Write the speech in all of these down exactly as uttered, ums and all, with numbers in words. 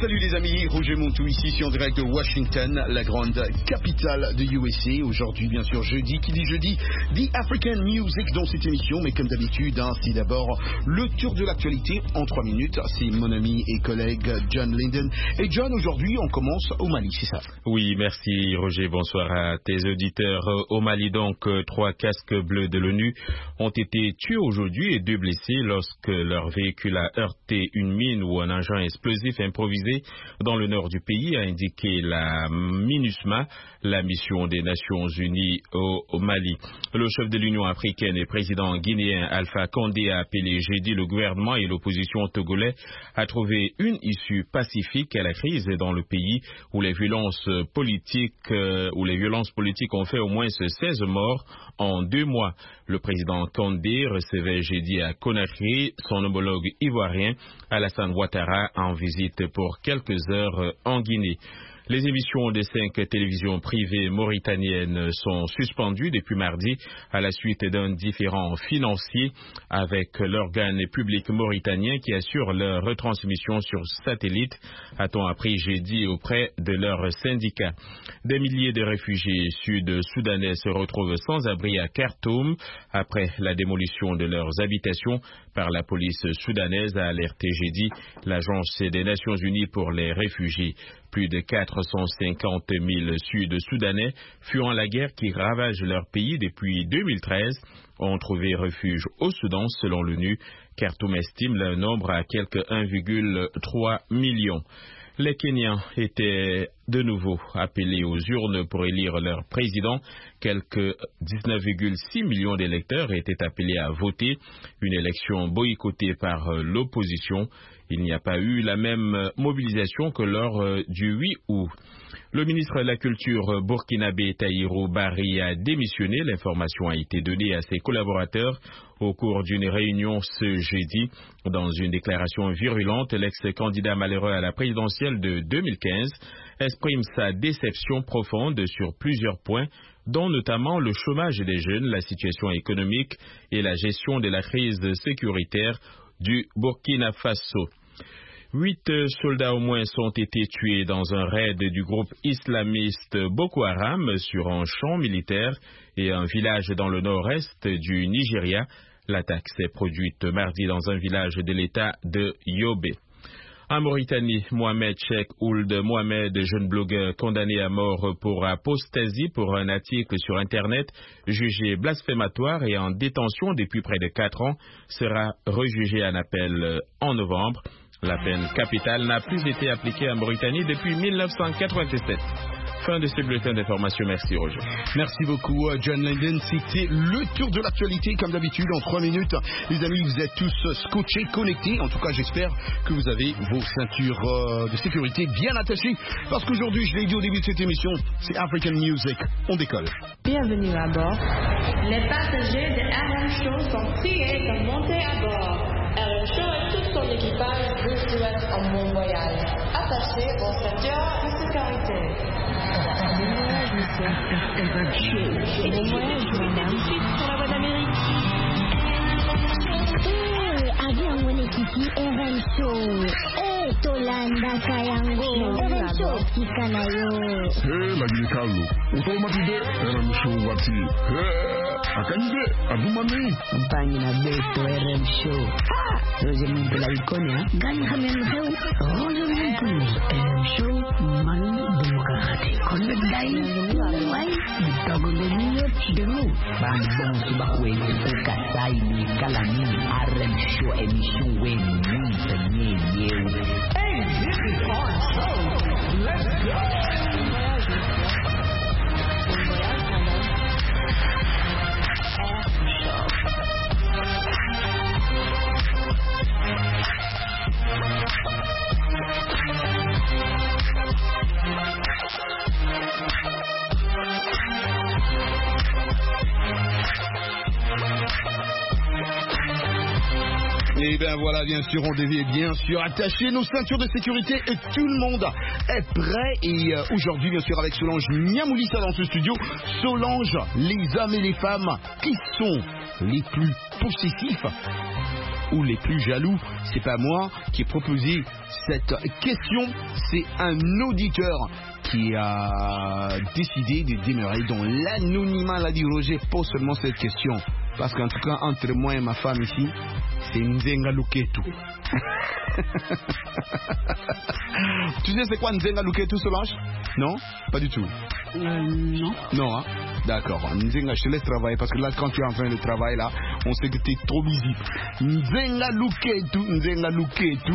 Salut les amis, Roger Montou ici, je suis en direct de Washington, la grande capitale de U S A. Aujourd'hui, bien sûr, jeudi, qui dit jeudi, dit African Music dans cette émission. Mais comme d'habitude, hein, c'est d'abord le tour de l'actualité en trois minutes. C'est mon ami et collègue John Linden. Et John, aujourd'hui, on commence au Mali, c'est ça? Oui, merci Roger, bonsoir à tes auditeurs. Au Mali, donc, trois casques bleus de l'ONU ont été tués aujourd'hui et deux blessés lorsque leur véhicule a heurté une mine ou un engin explosif improvisé dans le nord du pays, a indiqué la MINUSMA, la mission des Nations Unies au, au Mali. Le chef de l'Union africaine et président guinéen Alpha Condé a appelé jeudi le gouvernement et l'opposition togolais à trouver une issue pacifique à la crise dans le pays où les violences politiques, euh, où les violences politiques ont fait au moins seize morts en deux mois. Le président Condé recevait jeudi à Conakry son homologue ivoirien Alassane Ouattara en visite pour quelques heures en Guinée. Les émissions des cinq télévisions privées mauritaniennes sont suspendues depuis mardi à la suite d'un différend financier avec l'organe public mauritanien qui assure leur retransmission sur satellite, a-t-on appris jeudi auprès de leurs syndicats. Des milliers de réfugiés sud-soudanais se retrouvent sans abri à Khartoum après la démolition de leurs habitations par la police soudanaise, a alerté jeudi l'Agence des Nations Unies pour les réfugiés. Plus de quatre cent cinquante mille Sud-Soudanais, fuyant la guerre qui ravage leur pays depuis deux mille treize, ont trouvé refuge au Soudan selon l'ONU. Khartoum estime le nombre à quelque un virgule trois million. Les Kenyans étaient de nouveau appelés aux urnes pour élire leur président. Quelques dix-neuf virgule six millions d'électeurs étaient appelés à voter. Une élection boycottée par l'opposition. Il n'y a pas eu la même mobilisation que lors du huit août. Le ministre de la Culture burkinabé Tahirou Barry a démissionné. L'information a été donnée à ses collaborateurs au cours d'une réunion ce jeudi. Dans une déclaration virulente, l'ex-candidat malheureux à la présidentielle de deux mille quinze exprime sa déception profonde sur plusieurs points, dont notamment le chômage des jeunes, la situation économique et la gestion de la crise sécuritaire du Burkina Faso. Huit soldats au moins ont été tués dans un raid du groupe islamiste Boko Haram sur un champ militaire et un village dans le nord-est du Nigeria. L'attaque s'est produite mardi dans un village de l'État de Yobe. En Mauritanie, Mohamed Cheikh Ould Mohamed, jeune blogueur condamné à mort pour apostasie pour un article sur Internet jugé blasphématoire et en détention depuis près de quatre ans, sera rejugé en appel en novembre. La peine capitale n'a plus été appliquée en Mauritanie depuis mille neuf cent quatre-vingt-sept. Fin de ce bulletin d'information. Merci Roger. Merci beaucoup John Linden. C'était le tour de l'actualité comme d'habitude en trois minutes. Les amis, vous êtes tous scotchés, connectés. En tout cas, j'espère que vous avez vos ceintures euh, de sécurité bien attachées. Parce qu'aujourd'hui, je l'ai dit au début de cette émission, c'est African Music. On décolle. Bienvenue à bord. Les passagers de R M Show sont priés de monter à bord. R M Show et tout son équipage vous souhaitent un bon voyage. Attachez vos ceintures de sécurité. Bon voyage, monsieur. R M Show. Bon voyage, madame. Sur la voie d'Amérique. Eh, avion wene kiki R M Show. Eh, Tolanda Kayango. R M Show kikana yo. Eh, lagi kalu. Utomatide R M Show wati. Eh. Akande, adumani. Mpangi na beto R M Show. Roger Montou la ikonia. Gani hamen heu. Roger Montou. R M Show. Mani demokrati. Konde dai. Wai. Ditogole niyo chidemu. Bandong subakwe. Ukasai ni kalami. R M Show emission wen. Ni nye nye. Hey, this is our show. Let's go. Et bien voilà, bien sûr, on devait bien sûr attacher nos ceintures de sécurité et tout le monde est prêt. Et euh, aujourd'hui, bien sûr, avec Solange Niamoulissa dans ce studio. Solange, les hommes et les femmes qui sont les plus possessifs? ou les plus jaloux? C'est pas moi qui ai proposé cette question, c'est un auditeur qui a décidé de demeurer dans l'anonymat. L'a dit Roger, pose seulement cette question. Parce qu'en tout cas, entre moi et ma femme ici, c'est Nzenga Luketu. Tu sais c'est quoi Nzenga Luketu, Solange? Non? Pas du tout. Euh, non. Non, hein? D'accord. Nzenga, je te laisse travailler parce que là, quand tu es en train de travailler, là, on sait que tu es trop busy. Nzenga Luketu, Nzenga Luketu.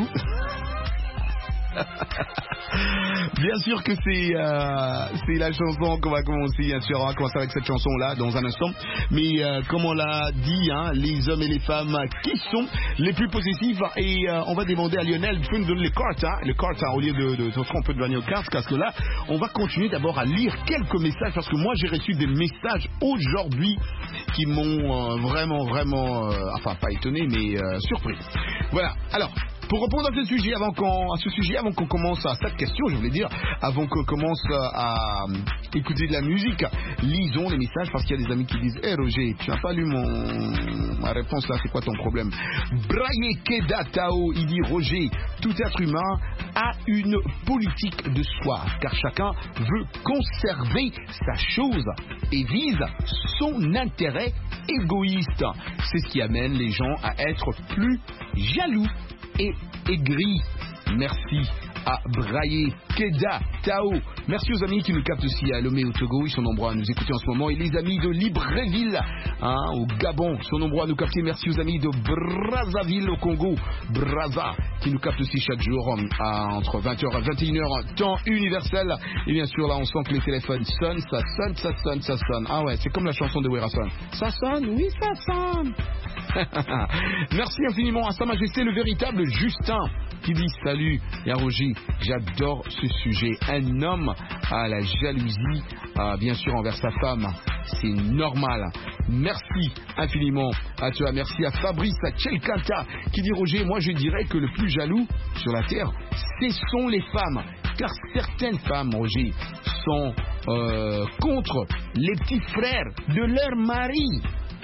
Bien sûr que c'est euh, c'est la chanson qu'on va commencer, bien sûr, on va commencer avec cette chanson là dans un instant, mais euh, comme on l'a dit, hein, les hommes et les femmes qui sont les plus possessifs, et euh, on va demander à Lionel de nous donner les cartes, hein, les cartes hein, au lieu de, de, de on peut devenir aux cartes, parce que là on va continuer d'abord à lire quelques messages, parce que moi j'ai reçu des messages aujourd'hui qui m'ont euh, vraiment vraiment euh, enfin pas étonné mais euh, surpris. Voilà, alors pour répondre à ce sujet, avant qu'on, à ce sujet, avant qu'on commence à cette question, je voulais dire, avant qu'on commence à écouter de la musique, lisons les messages parce qu'il y a des amis qui disent, hé hey Roger, tu n'as pas lu mon, ma réponse là, c'est quoi ton problème? Braye Keda Tao, il dit, Roger, tout être humain a une politique de soi, car chacun veut conserver sa chose et vise son intérêt égoïste. C'est ce qui amène les gens à être plus jaloux et aigri. Merci à Braye Keda Tao. Merci aux amis qui nous captent aussi à Lomé au Togo, ils sont nombreux à nous écouter en ce moment, et les amis de Libreville hein, au Gabon sont nombreux à nous capter. Merci aux amis de Brazzaville au Congo, Brazza, qui nous captent aussi chaque jour à, entre vingt heures et vingt et une heures temps universel. Et bien sûr là on sent que les téléphones sonnent, ça sonne, ça sonne, ça sonne. Ah ouais, c'est comme la chanson de Werason. Ça sonne, oui ça sonne. Merci infiniment à Sa Majesté le véritable Justin qui dit salut et à Roger, j'adore ce sujet. Un homme a la jalousie euh, bien sûr envers sa femme, c'est normal. Merci infiniment à toi. Merci à Fabrice à Tchelkata qui dit Roger, moi je dirais que le plus jaloux sur la terre ce sont les femmes, car certaines femmes Roger sont euh, contre les petits frères de leur mari.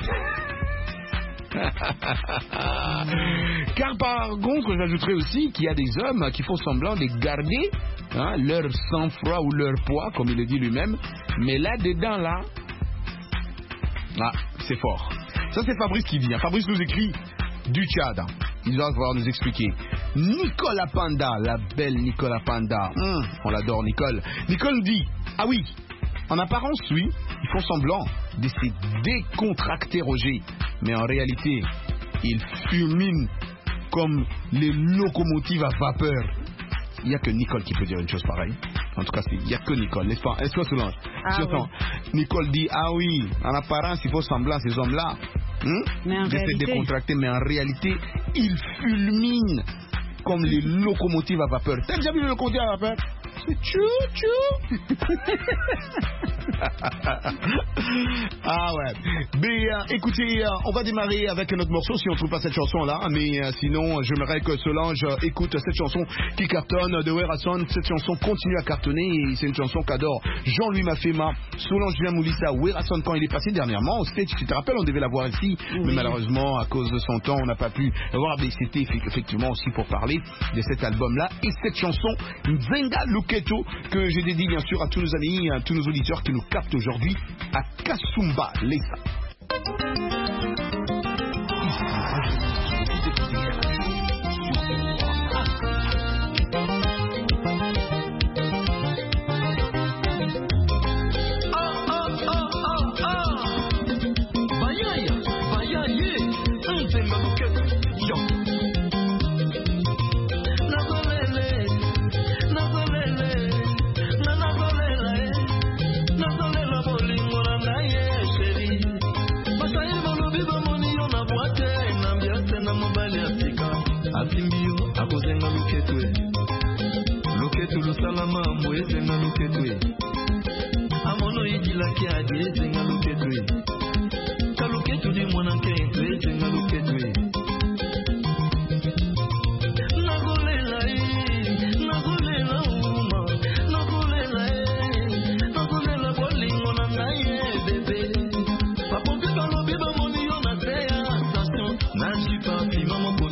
Car par contre j'ajouterais aussi qu'il y a des hommes qui font semblant de garder hein, leur sang-froid ou leur poids comme il le dit lui-même, mais là dedans là ah, c'est fort. Ça c'est Fabrice qui vient. Fabrice nous écrit du Tchad, il va pouvoir nous expliquer. Nicolas Panda, la belle Nicolas Panda, hum, on l'adore Nicole. Nicole nous dit ah oui, en apparence oui, ils font semblant de se décontracter Roger, mais en réalité, ils fulminent comme les locomotives à vapeur. Il n'y a que Nicole qui peut dire une chose pareille. En tout cas, il n'y a que Nicole, n'est-ce pas? Est-ce que Solange? Ah, oui. Nicole dit, ah oui, en apparence, il faut semblant ces hommes-là hein, de réalité... se décontracter, mais en réalité, ils fulminent comme les locomotives à vapeur. T'as déjà vu les locomotives à vapeur? C'est tchou tchou. Ah ouais. Mais euh, écoutez, euh, on va démarrer avec notre morceau si on trouve pas cette chanson là. Mais euh, sinon, j'aimerais que Solange euh, écoute cette chanson qui cartonne de Werason. Cette chanson continue à cartonner et c'est une chanson qu'adore Jean-Louis Mafema, Solange Viamoulissa, Werason quand il est passé dernièrement au stage. Tu te rappelles, on devait la voir ici, oui. Mais malheureusement à cause de son temps, on n'a pas pu la voir. Mais c'était effectivement aussi pour parler de cet album là et cette chanson Nzenga Luketo que j'ai dédié bien sûr à tous nos amis, à tous nos auditeurs qui nous captent aujourd'hui à Kasumba Lesa. Najipa pima moko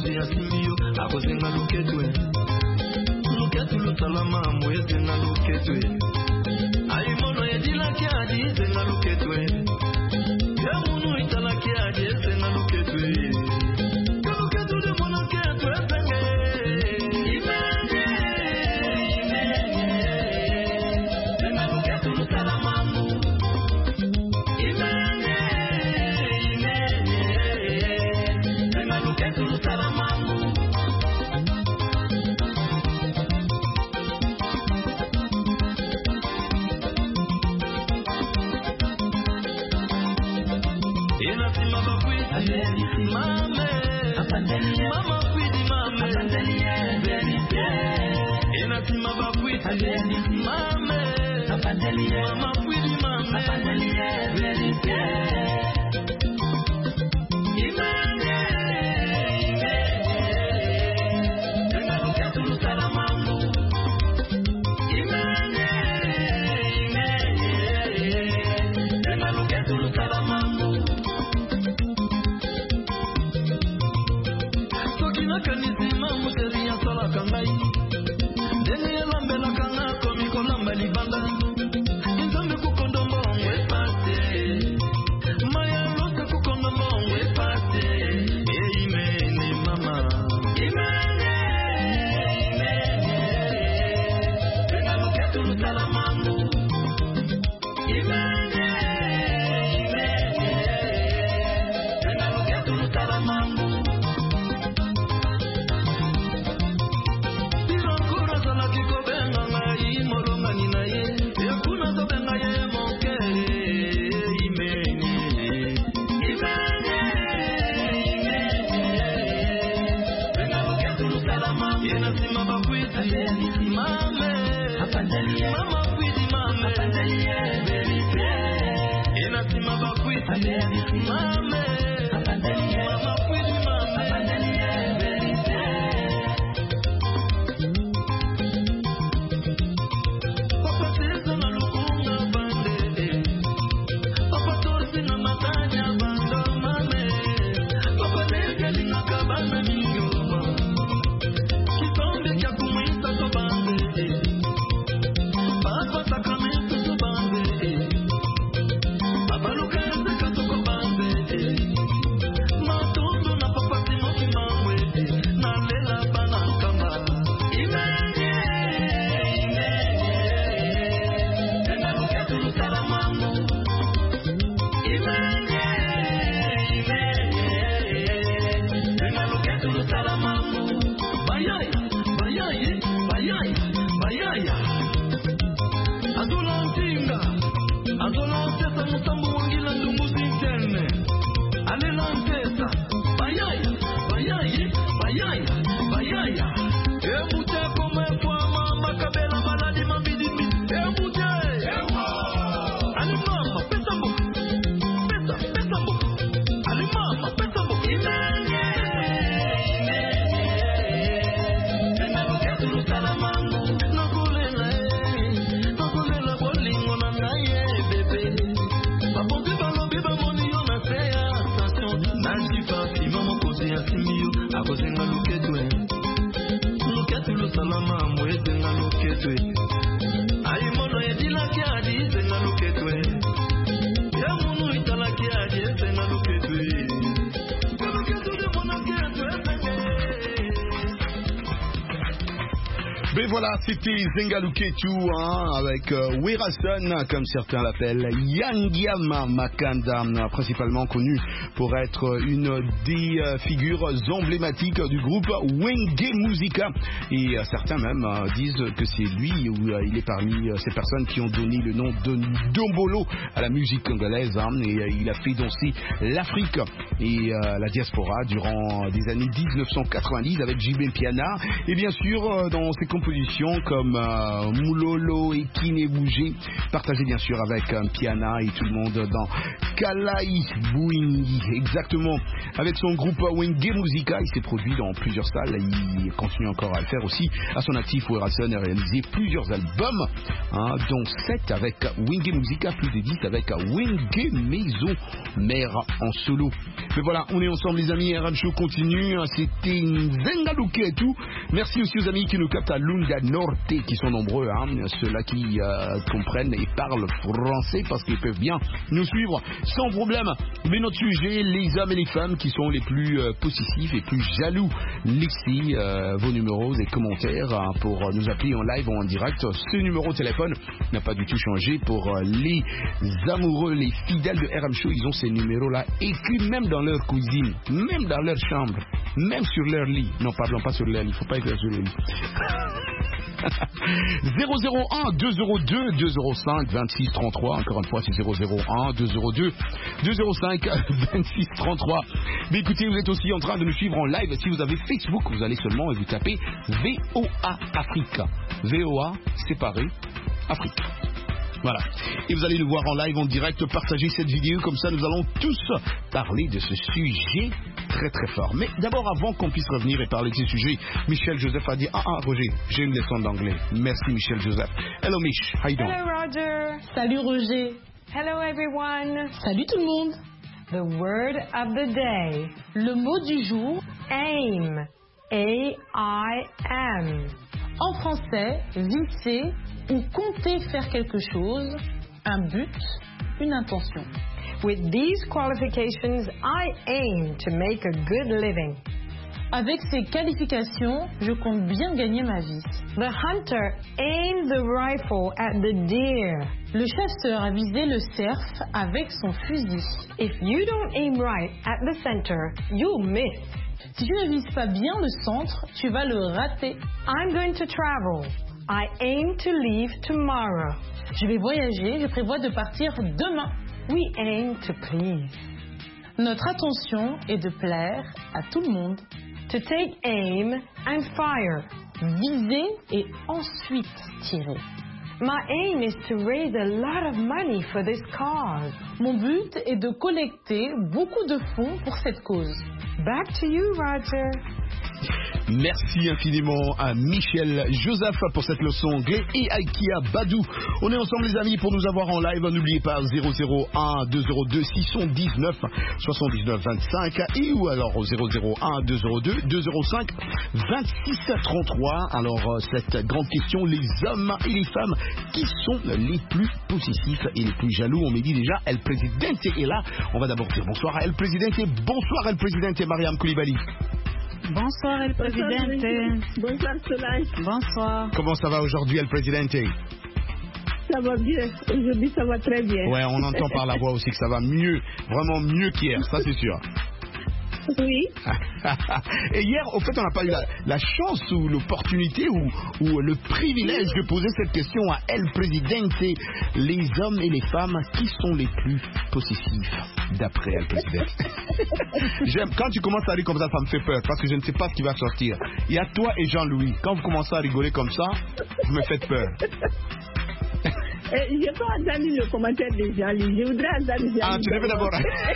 Mais voilà, c'était Zengalou Ketu hein, avec euh, Werason, comme certains l'appellent, Yangiama Makanda, principalement connu pour être une des euh, figures emblématiques du groupe Wenge Musica. Et euh, certains même euh, disent que c'est lui ou euh, il est parmi euh, ces personnes qui ont donné le nom de Ndombolo à la musique congolaise. Hein, et euh, il a fait danser l'Afrique et euh, la diaspora durant des années dix-neuf cent quatre-vingt-dix avec J B Piana. Et bien sûr, euh, dans ses compositions comme euh, Moulolo et Kinebougé, partagé bien sûr avec euh, Piana et tout le monde dans Kalai Bouingi, exactement. Avec son groupe Wenge Musica, il s'est produit dans plusieurs salles, il continue encore à le faire aussi. À son actif, Werason a réalisé plusieurs albums, hein, dont sept avec Wenge Musica, plus de dix avec Wenge Maison Mère en solo. Mais voilà, on est ensemble les amis, R M Show continue, c'était Nzengaluke et tout. Merci aussi aux amis qui nous captent à Lunda Norte, qui sont nombreux, hein, ceux-là qui euh, comprennent et parlent français parce qu'ils peuvent bien nous suivre sans problème. Mais notre sujet, les hommes et les femmes qui sont les plus euh, possessifs et plus jaloux. Laissez euh, vos numéros et commentaires hein, pour nous appeler en live ou en direct. Ce numéro de téléphone n'a pas du tout changé pour euh, les amoureux, les fidèles de R M Show. Ils ont ces numéros-là écrits même dans leur cuisine, même dans leur chambre, même sur leur lit. Non, parlons pas sur leur lit, il ne faut pas écrire sur le lit. zéro zéro un deux zéro deux deux zéro cinq vingt-six trente-trois. Encore une fois, c'est zéro zéro un deux zéro deux deux zéro cinq vingt-six trente-trois. Mais écoutez, vous êtes aussi en train de nous suivre en live. Si vous avez Facebook, vous allez seulement et vous tapez V O A Africa. V O A séparé Afrique. Voilà. Et vous allez nous voir en live, en direct, partager cette vidéo. Comme ça, nous allons tous parler de ce sujet très très fort. Mais d'abord, avant qu'on puisse revenir et parler de ce sujet, Michel Joseph a dit « Ah ah, Roger, j'ai une leçon d'anglais. » Merci Michel Joseph. Hello Mich, how you doing? Hello Roger. Salut Roger. Hello everyone. Salut tout le monde. The word of the day. Le mot du jour. Aim. A I M. En français, viser ou compter faire quelque chose, un but, une intention. With these qualifications, I aim to make a good living. Avec ces qualifications, je compte bien gagner ma vie. The hunter aimed the rifle at the deer. Le chasseur a visé le cerf avec son fusil. If you don't aim right at the center, you'll miss. Si tu ne vises pas bien le centre, tu vas le rater. I'm going to travel. I aim to leave tomorrow. Je vais voyager, je prévois de partir demain. We aim to please. Notre attention est de plaire à tout le monde. To take aim and fire. Viser et ensuite tirer. My aim is to raise a lot of money for this cause. Mon but est de collecter beaucoup de fonds pour cette cause. Back to you, Roger. Merci infiniment à Michel Joseph pour cette leçon anglais et à Kia Badou. On est ensemble les amis pour nous avoir en live. N'oubliez pas zéro zéro un deux zéro deux six cent dix-neuf soixante-dix-neuf vingt-cinq et ou alors au zéro zéro un deux zéro deux deux zéro cinq vingt-six trente-trois. Alors cette grande question, les hommes et les femmes qui sont les plus possessifs et les plus jaloux? On me dit déjà El Presidente est là. On va d'abord dire bonsoir à El Presidente. Bonsoir El Presidente Mariam Koulibaly. Bonsoir El Presidente. Bonsoir Solange. Bonsoir. Comment ça va aujourd'hui El Presidente? Ça va bien. Aujourd'hui ça va très bien. Ouais, on entend par la voix aussi que ça va mieux, vraiment mieux qu'hier, ça c'est sûr. Oui. Et hier, au fait, on n'a pas eu la, la chance ou l'opportunité ou, ou le privilège de poser cette question à El Presidente. Les hommes et les femmes, qui sont les plus possessifs d'après El Presidente? J'aime, quand tu commences à rire comme ça, ça me fait peur parce que je ne sais pas ce qui va sortir. Il y a toi et Jean-Louis. Quand vous commencez à rigoler comme ça, vous me faites peur. Je n'ai pas entendu le commentaire de Jean-Louis. Je voudrais entendre Jean-Louis. Ah, tu devais d'abord.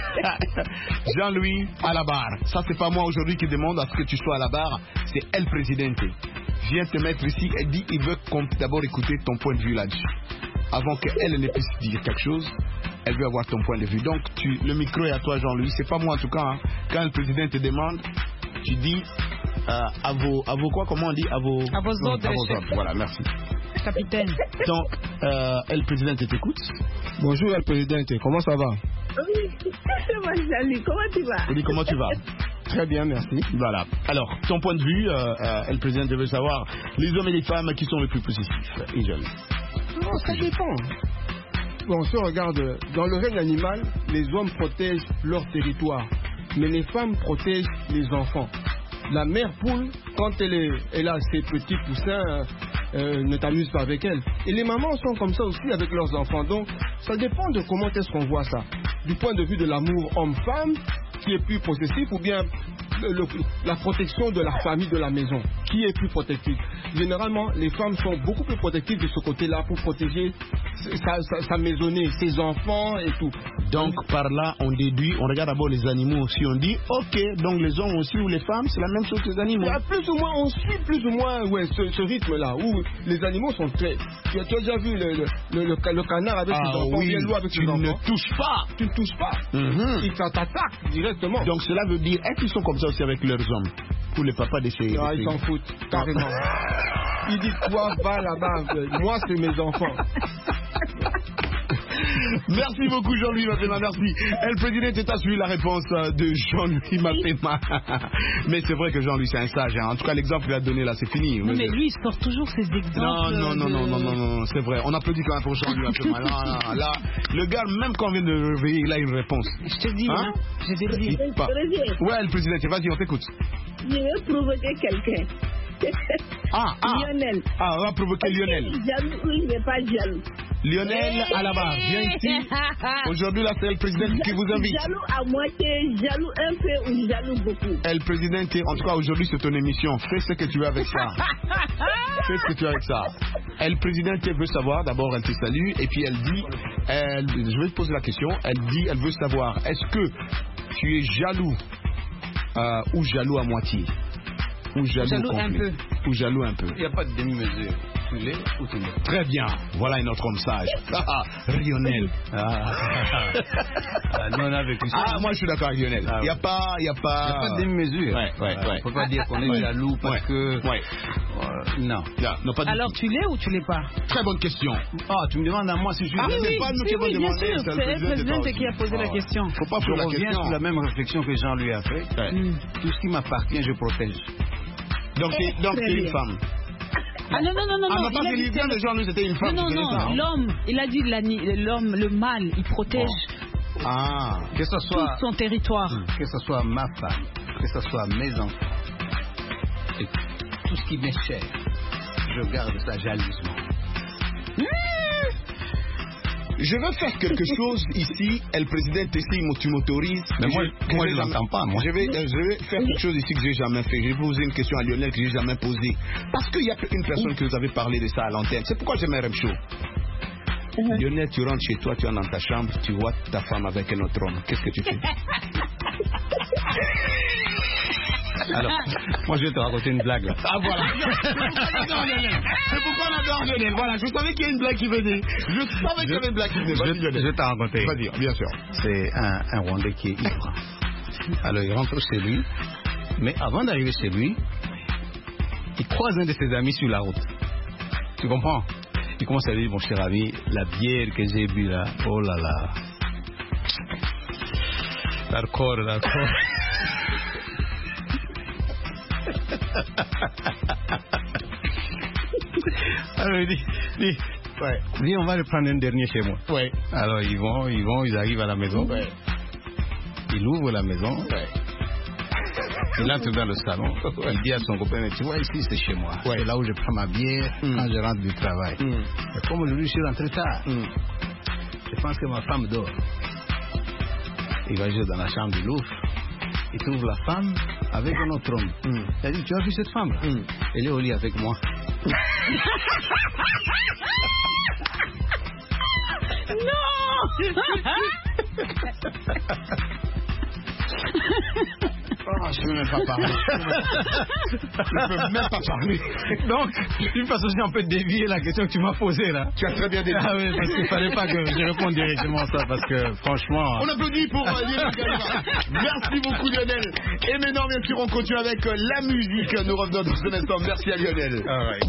Jean-Louis à la barre. Ça, c'est pas moi aujourd'hui qui demande à ce que tu sois à la barre. C'est El Presidente. Viens te mettre ici et dit il veut d'abord écouter ton point de vue là-dessus. Avant qu'elle ne puisse dire quelque chose, elle veut avoir ton point de vue. Donc, tu, le micro est à toi, Jean-Louis. C'est pas moi en tout cas. Hein. Quand le président te demande, tu dis euh, à vos, à vos quoi, comment on dit, à vos, à vos ordres. À vos ordres. Voilà, merci. Capitaine. Donc, euh, El Presidente t'écoute. Bonjour El Presidente, comment ça va? Oui, c'est moi Jean-Louis, comment tu vas? Oui, comment tu vas? Très bien, merci. Voilà. Alors, ton point de vue, euh, euh, El Presidente veut savoir les hommes et les femmes qui sont les plus positifs et jeunes. Non, ça dépend. Bon, si on regarde, dans le règne animal, les hommes protègent leur territoire, mais les femmes protègent les enfants. La mère poule, quand elle, est, elle a ses petits poussins, euh, ne t'amuse pas avec elle. Et les mamans sont comme ça aussi avec leurs enfants. Donc, ça dépend de comment est-ce qu'on voit ça. Du point de vue de l'amour homme-femme, qui est plus possessif, ou bien le, le, la protection de la famille, de la maison. Qui est plus protective? Généralement, les femmes sont beaucoup plus protectives de ce côté-là pour protéger sa, sa, sa maisonnée, ses enfants et tout. Donc par là, on déduit, on regarde d'abord les animaux aussi, on dit, ok, donc les hommes aussi ou les femmes, c'est la même chose que les animaux. Là, plus ou moins, on suit plus ou moins ouais, ce, ce rythme-là, où les animaux sont très... Tu as, tu as déjà vu le, le, le, le, le canard avec ah, ses enfants, oui, bien loin avec ses tu enfants. ne touches pas. Tu ne touches pas. Mm-hmm. Ils t'attaquent directement. Donc cela veut dire, est-ce qu'ils sont comme ça aussi avec leurs hommes? Pour les papas de ces... Ah, ils s'en foutent, carrément. Ils disent, toi, va là-bas, moi, c'est mes enfants. Merci beaucoup Jean-Louis Mapema, merci. El Presidente, t'as suivi la réponse de Jean-Louis Mapema. Mais c'est vrai que Jean-Louis c'est un sage, hein. En tout cas l'exemple qu'il a donné là c'est fini. Non mais lui il sort toujours ses exemples. Non, non, non, de... non, non, non, non, non, c'est vrai. On applaudit quand même pour Jean-Louis Mapema. Là, là, là, le gars, même quand on vient de le réveiller, il a une réponse. Je te dis, hein, je te dis. Ouais, El Presidente, vas-y, on t'écoute. Je vais provoquer quelqu'un. Ah, ah. Lionel. Ah, on va provoquer Lionel. Jaloux, il n'est pas jaloux. Lionel à la barre, viens ici. Aujourd'hui, là, c'est le président qui vous invite. Jaloux à moitié, jaloux un peu ou jaloux beaucoup. El Presidente, en tout cas, aujourd'hui, c'est ton émission. Fais ce que tu veux avec ça. Fais ce que tu veux avec ça. El Presidente veut savoir, d'abord, elle te salue, et puis elle dit, elle, je vais te poser la question, elle dit, elle veut savoir, est-ce que tu es jaloux euh, ou jaloux à moitié? Ou jaloux, jaloux un peu. Ou jaloux un peu. Il n'y a pas de demi-mesure. Tu l'es ou tu l'es. Très bien. Voilà un autre homme sage. Lionel. Ah. Ah, non, avec lui. Ah, moi je suis d'accord avec Lionel. Il ah, n'y a pas, il y a pas. Il n'y a pas de demi-mesure. Ouais, ouais, Il ouais. ne faut pas dire qu'on est ouais. jaloux parce ouais. que. Ouais. Euh, non. Yeah, non pas Alors tu l'es ou tu l'es pas? Très bonne question. Ah, tu me demandes à moi si je suis. Ah jaloux. oui, pas nous oui, qui oui, bien sûr. C'est le président qui a posé la question. Faut pas je poser la reviens question. sur la même réflexion que Jean lui a fait. Ouais. Mm. Tout ce qui m'appartient, je protège. Donc tu es une femme. Ah non, non, non, non. Ah, non, non, pas que l'idée de Jean, c'était une femme. Non, non, non, l'homme, il a dit l'homme, le mâle, il protège oh. ah. que ce soit, tout son territoire. Que ce soit ma femme, que ce soit mes enfants, et tout ce qui m'est cher, je garde ça jalousement. Mmh. Je veux faire quelque chose ici, El Presidente, ici, tu m'autorises. Mais moi, je, moi, je l'entends pas, moi. Je vais, je vais faire quelque chose ici que j'ai jamais fait. Je vais poser une question à Lionel que j'ai jamais posée. Parce qu'il y a une personne que vous avez parlé de ça à l'antenne. C'est pourquoi j'aime un show. Mm-hmm. Lionel, tu rentres chez toi, tu es dans ta chambre, tu vois ta femme avec un autre homme. Qu'est-ce que tu fais? Alors, moi je vais te raconter une blague là. Ah voilà. C'est pourquoi on adore Lionel. Voilà, je savais qu'il y a une blague qui venait. Je savais qu'il y avait une blague qui venait. Je, je vais te raconter. Vas-y, bien sûr. C'est un, un Rwandais qui est ivre. Alors il rentre chez lui, mais avant d'arriver chez lui, il croise un de ses amis sur la route. Tu comprends? Il commence à lui dire, mon cher ami, la bière que j'ai bu là, oh là là. D'accord, d'accord. Alors il dit, dit, ouais. dit, on va le prendre un dernier chez moi. Ouais. Alors ils vont, ils vont, ils arrivent à la maison. Ouais. Il ouvre la maison. Ouais. Il entre dans le salon. Ouais. Il dit à son copain, mais tu vois ici c'est chez moi. Ouais. C'est là où je prends ma bière mm. quand je rentre du travail. Mm. Et comme aujourd'hui je suis rentré tard, mm. je pense que ma femme dort. Il va jouer dans la chambre de l'ouf. Il trouve la femme avec un autre homme. Mm. Il a dit, tu as vu cette femme là? Mm. Elle est au lit avec moi. Non. Oh, je ne peux même pas parler. Je ne peux même pas parler. Donc, d'une façon, j'ai un peu dévié la question que tu m'as posée là. Tu as très bien dévié. Ah oui, parce qu'il ne fallait pas que je réponde directement à ça, parce que franchement. On applaudit pour Lionel Galliva. Merci beaucoup Lionel. Et maintenant, bien sûr, on continue avec la musique. Nous revenons dans un instant. Merci à Lionel. All right.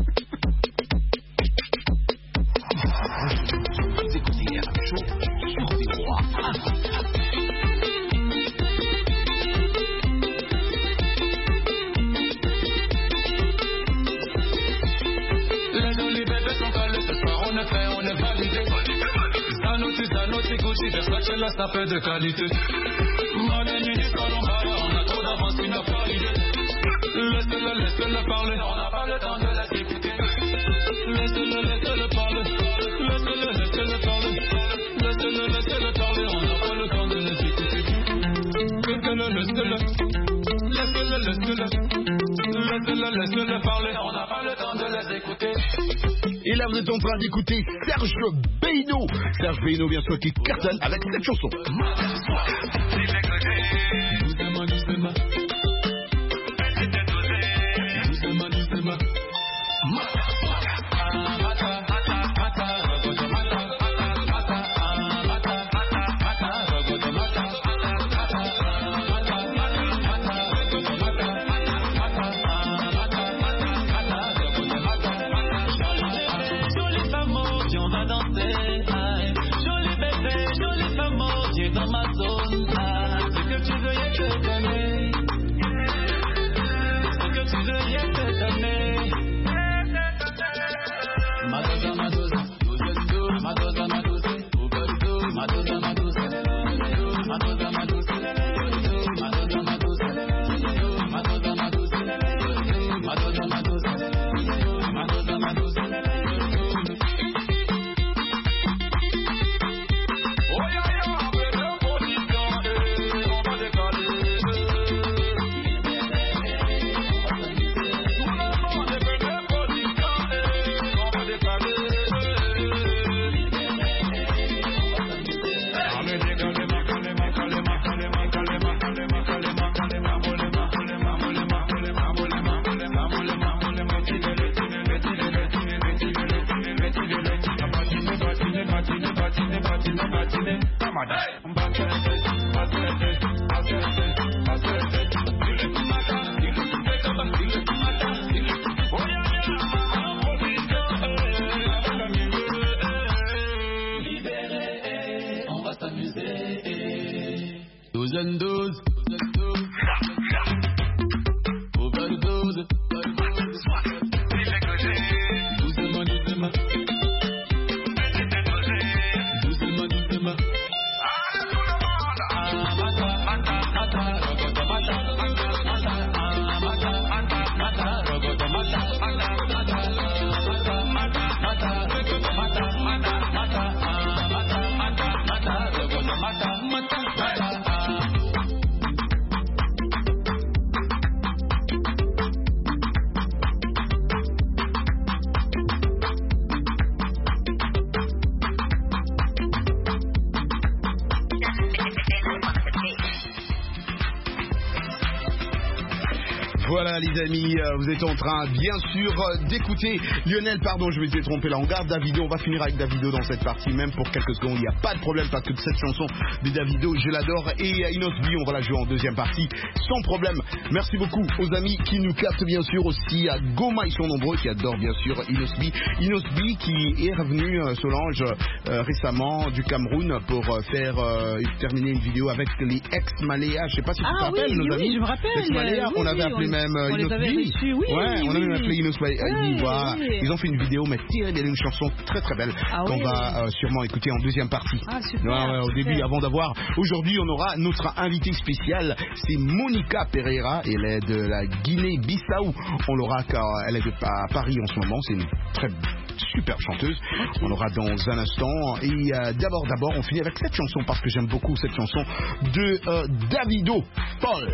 La sapeur de qualité. Money minute quand on parle, on a trop d'avance, il n'a pas l'idée. Laisse-le, laisse-le parler, on n'a pas le temps de la écouter. Laisse-le, laisse-le parler. Laisse-le, laisse-le parler. Laisse-le, laisse-le parler, on n'a pas le temps de les écouter. Laisse-le, laisse-le. laisse-le, laisse-le, laisse-le parler. On n'a pas le temps de les écouter. Et là, vous êtes en train d'écouter Serge Beino. Serge Beino, bien sûr, qui cartonne avec cette chanson. Doucement, doucement. Doucement, doucement. Dans ma zone, ah, ce que tu veux, rien te donner. Ce que tu veux, rien te donner. Madoza, madoza, doza, madoza, madoza, madoza, madoza, madoza, madoza, madoza, madoza, madoza, madoza, madoza, madoza, madoza. Overdose, overdose, doucement, doucement, doucement, doucement. Voilà les amis, euh, vous êtes en train bien sûr euh, d'écouter Lionel, pardon je m'étais trompé là, on garde Davido, on va finir avec Davido dans cette partie même pour quelques secondes, il n'y a pas de problème parce que cette chanson de Davido je l'adore et euh, Inosbi on va la jouer en deuxième partie sans problème. Merci beaucoup aux amis qui nous captent bien sûr aussi à Goma, ils sont nombreux qui adorent bien sûr Inosbi. Inosbi qui est revenu euh, Solange euh, récemment du Cameroun pour euh, faire euh, terminer une vidéo avec les ex-Maléa, je sais pas si tu ah, te rappelles oui, nos oui, amis. Oui, je me rappelle. Ex-Maléa, oui, on avait oui, appelé on, même on les avait reçus, oui. Ouais, on oui, a même oui. appelé Inosbi. Ouais, voilà. oui. Ils ont fait une vidéo, mais tirée d'une chanson très très belle ah, qu'on oui. va euh, sûrement écouter en deuxième partie. Ah, super, ouais, ouais, au super. début, avant d'avoir. Aujourd'hui, on aura notre invitée spéciale, c'est Monica Pereira. Elle est de la Guinée-Bissau. On l'aura car elle est de, à Paris en ce moment. C'est une très super chanteuse. Okay. On l'aura dans un instant. Et euh, d'abord, d'abord, on finit avec cette chanson parce que j'aime beaucoup cette chanson de euh, Davido, Paul.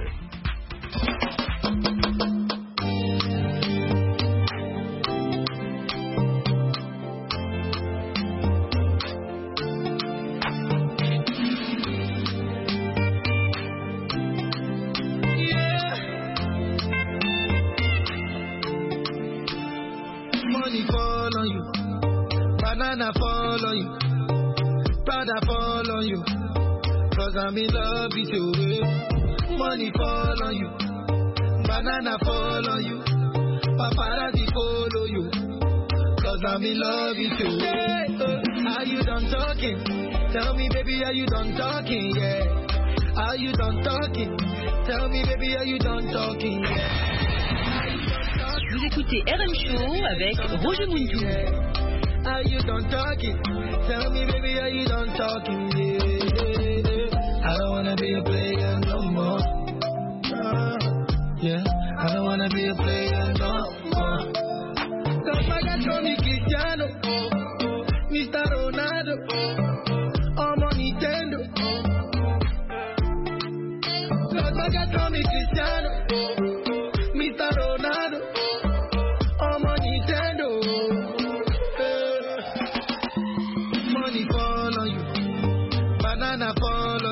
Banana fall on you, Prada fall on you, cause I'm in love with you. Money fall on you, banana fall on you, paparazzi follow you, cause I'm in love with you. Hey, uh, are you done talking? Tell me baby, are you done talking? Yeah. Are you done talking? Tell me baby, are you done talking? Yeah. Vous écoutez R M Show avec Roger Muntou. Are you done talking? Tell me, baby, are you done talking? Yeah, I don't wanna be a player no more. Uh, yeah, I don't wanna be a player no more. Cause my guy call me Cristiano, Mister Ronaldo, I'm on Nintendo. Cause my guy call me Cristiano,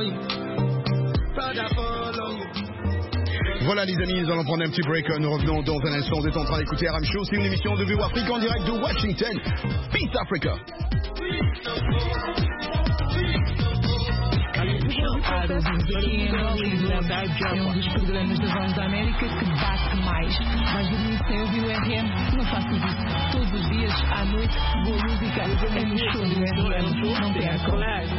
you. Prada follow you. Voilà les amis, nous allons prendre un petit break. Nous revenons dans un instant. Vous êtes en train d'écouter R M Show. C'est une émission de V O Afrique en direct de Washington. Peace Africa. Os indígenas é um dos programas da Voz da América que bate mais. Mais dormir sem ouvir o R M, não faço isso. Todos os dias, à noite, boa música é no show do R M. Não percam.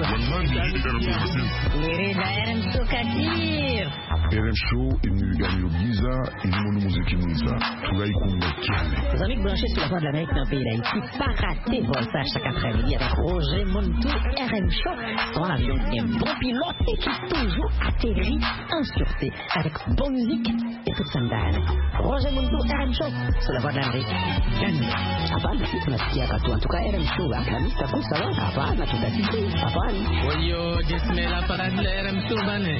R M Show Kadir. R M Show, il nous gagne au Giza, il nous musique qui nous a. Tout là, il compte. Les amis branchés sur la Voix de l'Amérique dans le pays d'Haïti, pas rater Voltage chaque après-midi avec Roger Montou, R M Show. Son avion qui est un bon pilote et qui toujours atterrit en sûreté avec bonne musique et toute sandale. Roger Montou, R M Show, sur la Voix de l'Amérique. Gagne. Hapana, si tunasikia katu. En tout cas, R M Show, Afghanistan, kwa sawa. Hapana, tutasikia. Hapana. Oyo, jismela para R M Show bane.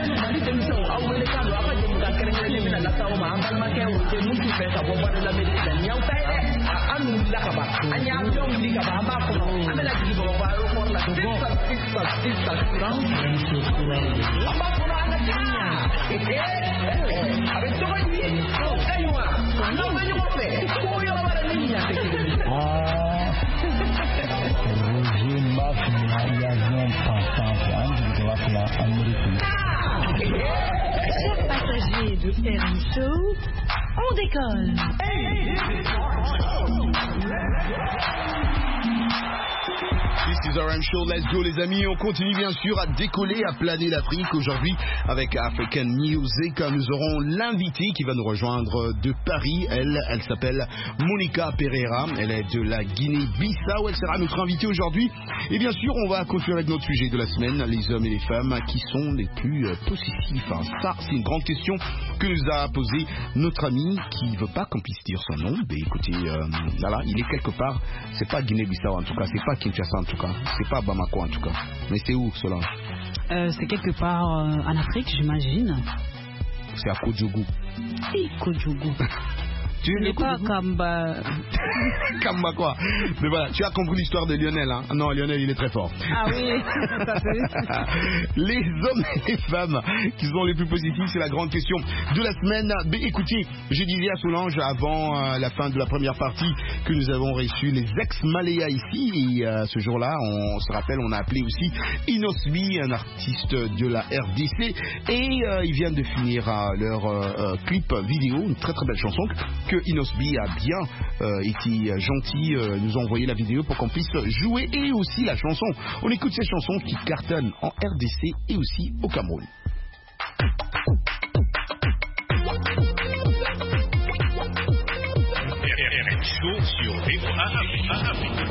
Chers passagers de R M Show, on décolle. This is R M Show, let's go les amis. On continue bien sûr à décoller, à planer l'Afrique aujourd'hui avec African Music. Nous aurons l'invité qui va nous rejoindre de Paris. Elle, elle s'appelle Monica Pereira. Elle est de la Guinée-Bissau. Elle sera notre invitée aujourd'hui. Et bien sûr, on va continuer avec notre sujet de la semaine, les hommes et les femmes qui sont les plus euh, possessifs. Hein. Ça, c'est une grande question que nous a posée notre ami qui ne veut pas qu'on puisse dire son nom. Mais écoutez, euh, voilà, il est quelque part. C'est pas Guinée-Bissau en tout cas, c'est pas Kinshasa en tout cas. C'est pas Bamako en tout cas. Mais c'est où, Solange? euh, C'est quelque part euh, en Afrique, j'imagine. C'est à Kodjougou. Oui, Kodjougou. Tu n'es pas Kamba. Kamba quoi? Mais voilà, tu as compris l'histoire de Lionel, hein? Non, Lionel, il est très fort. Ah oui, ça fait. Les hommes et les femmes qui sont les plus positifs, c'est la grande question de la semaine. Mais écoutez, je disais à Solange avant euh, la fin de la première partie que nous avons reçu les ex-Maléas ici. Et euh, ce jour-là, on se rappelle, on a appelé aussi Inosbi, un artiste de la R D C. Et euh, ils viennent de finir euh, leur euh, clip vidéo, une très très belle chanson que Inosbi a bien euh, été gentil, euh, nous a envoyé la vidéo pour qu'on puisse jouer et aussi la chanson. On écoute ces chansons qui cartonnent en R D C et aussi au Cameroun. R M Show sur V O Afrique.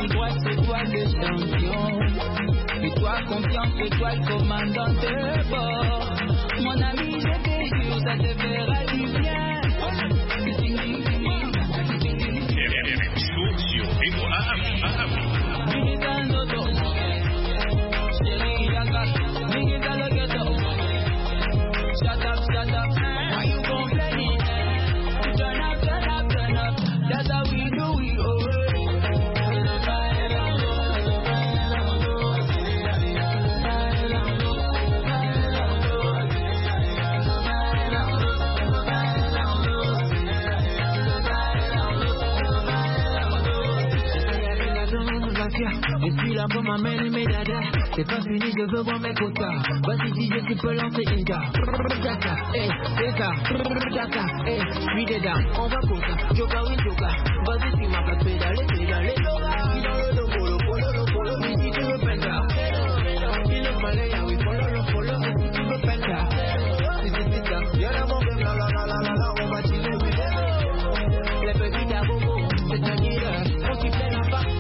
tu crois que c'est toi le champion. Fais-toi confiance, c'est toi le commandant de bord. Mon ami, je te jure, ça te fera du bien. Sur V O A Shut up, shut up, why you complaining? Turn up, turn up, turn up, that's how we do it, oh. Et puis là pour m'amener mes dada. C'est pas fini, je veux voir mes quotas. Vas-y D J, tu peux lancer une gare. Jaka, eh, Eka, Jaka, eh, suis dedans, on va quota. Joka, oui, Joka. Vas-y, tu m'as pas pédalé, pédalé, Loga. Il dans le logo, le polo, le polo, mais si tu veux penta. Il le malaya, oui, polo, le polo, mais si tu veux penta. Si c'est c'est ça, y'a la bombe, la la la la la la, on va chiller, oui. Les petits d'abombo, c'est un dealer, on s'y plaît la part.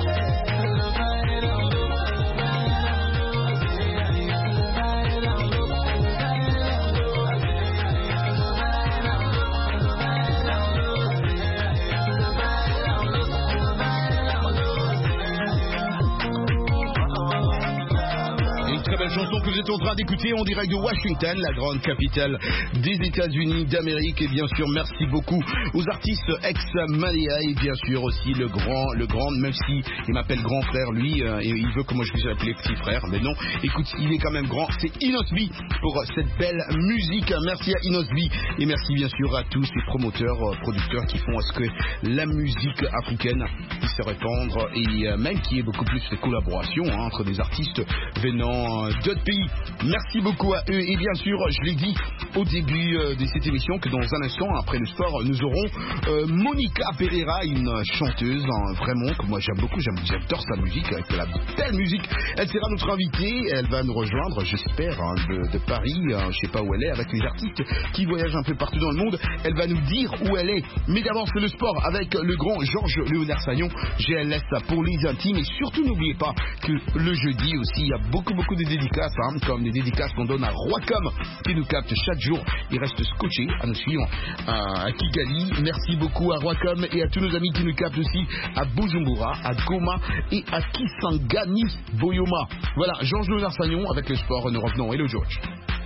Chanson que vous êtes en train d'écouter en direct de Washington, la grande capitale des États-Unis d'Amérique. Et bien sûr, merci beaucoup aux artistes ex-Maléa et bien sûr aussi le grand, le grand, même si il m'appelle grand frère, lui, euh, et il veut que moi je puisse l'appeler petit frère, mais non, écoute, il est quand même grand. C'est Inosby pour cette belle musique. Merci à Inosby et merci bien sûr à tous ces promoteurs, euh, producteurs qui font à ce que la musique africaine puisse se répandre et euh, même qu'il y ait beaucoup plus de collaborations hein, entre des artistes venant euh, d'autres pays. Merci beaucoup à eux et bien sûr, je l'ai dit au début euh, de cette émission que dans un instant, après le sport, nous aurons euh, Monica Pereira, une chanteuse hein, vraiment que moi j'aime beaucoup, j'aime, j'adore sa musique, avec de la belle musique. Elle sera notre invitée, elle va nous rejoindre, j'espère, hein, de, de Paris, hein, je sais pas où elle est, avec les artistes qui voyagent un peu partout dans le monde. Elle va nous dire où elle est. Mais d'abord, c'est le sport avec le grand Georges Léonard Sagnon, G L S pour les intimes. Et surtout, n'oubliez pas que le jeudi aussi, il y a beaucoup, beaucoup de dédicaces, hein, comme les dédicaces qu'on donne à Roicom, qui nous capte chaque jour. Il reste scotché à nous suivre à Kigali. Merci beaucoup à Roicom et à tous nos amis qui nous captent aussi à Bujumbura, à Goma et à Kisangani Boyoma. Voilà, Georges Léonard Sagnon avec le sport. Nous revenons. Hello George.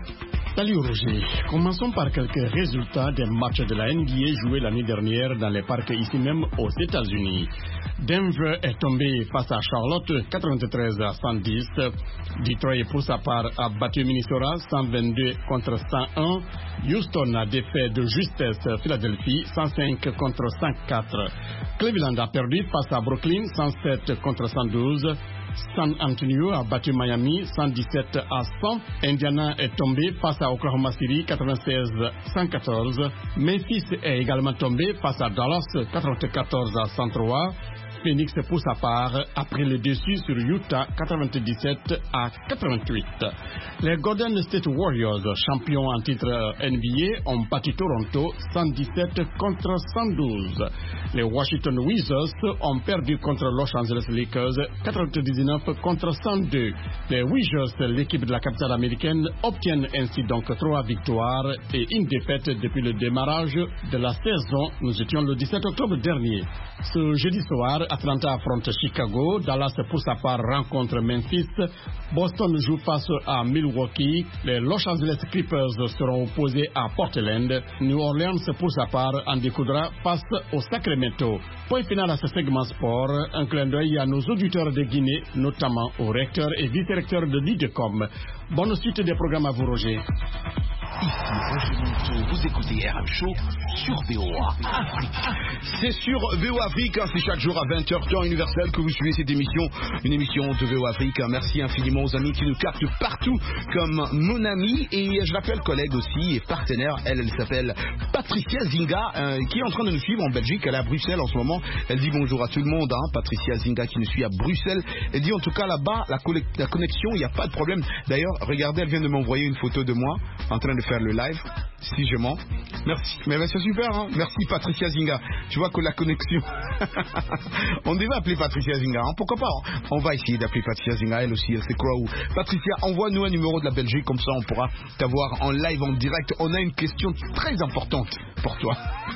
Salut Roger. Commençons par quelques résultats des matchs de la N B A joués l'année dernière dans les parcs ici même aux États-Unis. Denver est tombé face à Charlotte quatre-vingt-treize à cent dix. Detroit pour sa part a battu Minnesota cent vingt-deux contre cent un. Houston a défait de justesse Philadelphie cent cinq contre cent quatre. Cleveland a perdu face à Brooklyn cent sept contre cent douze. San Antonio a battu Miami cent dix-sept à cent. Indiana est tombé face à Oklahoma City quatre-vingt-seize à cent quatorze. Memphis est également tombé face à Dallas quatre-vingt-quatorze à cent trois. Phoenix pour sa part a pris le dessus sur Utah quatre-vingt-dix-sept à quatre-vingt-huit. Les Golden State Warriors, champions en titre N B A, ont battu Toronto cent dix-sept contre cent douze. Les Washington Wizards ont perdu contre Los Angeles Lakers quatre-vingt-dix-neuf contre cent deux. Les Wizards, l'équipe de la capitale américaine, obtiennent ainsi donc trois victoires et une défaite depuis le démarrage de la saison. Nous étions le dix-sept octobre dernier. Ce jeudi soir, Atlanta affronte Chicago, Dallas pour sa part rencontre Memphis, Boston joue face à Milwaukee, les Los Angeles Clippers seront opposés à Portland, New Orleans pour sa part en découdra face au Sacramento. Point final à ce segment sport, un clin d'œil à nos auditeurs de Guinée, notamment au recteur et vice-recteur de l'I D E C O M. Bonne suite des programmes à vous, Roger. Ici Roger Monteau, vous écoutez R M Show sur V O A Afrique. C'est sur V O A Afrique, hein, c'est chaque jour à vingt heures temps universel que vous suivez cette émission, une émission de V O A Afrique. Merci infiniment aux amis qui nous captent partout, comme mon ami, et je l'appelle collègue aussi et partenaire. Elle, elle s'appelle Patricia Zinga, euh, qui est en train de nous suivre en Belgique. Elle est à Bruxelles en ce moment. Elle dit bonjour à tout le monde, hein, Patricia Zinga qui nous suit à Bruxelles. Elle dit en tout cas là-bas, la, la connexion, il n'y a pas de problème. D'ailleurs, regardez, elle vient de m'envoyer une photo de moi en train de de faire le live. Si je mens. Merci. Mais ben, c'est super, hein. Merci Patricia Zinga. Tu vois que la connexion. On devait appeler Patricia Zinga, hein. Pourquoi pas, hein. On va essayer d'appeler Patricia Zinga, elle aussi, elle sait quoi où. Patricia, envoie-nous un numéro de la Belgique, comme ça on pourra t'avoir en live, en direct. On a une question très importante pour toi.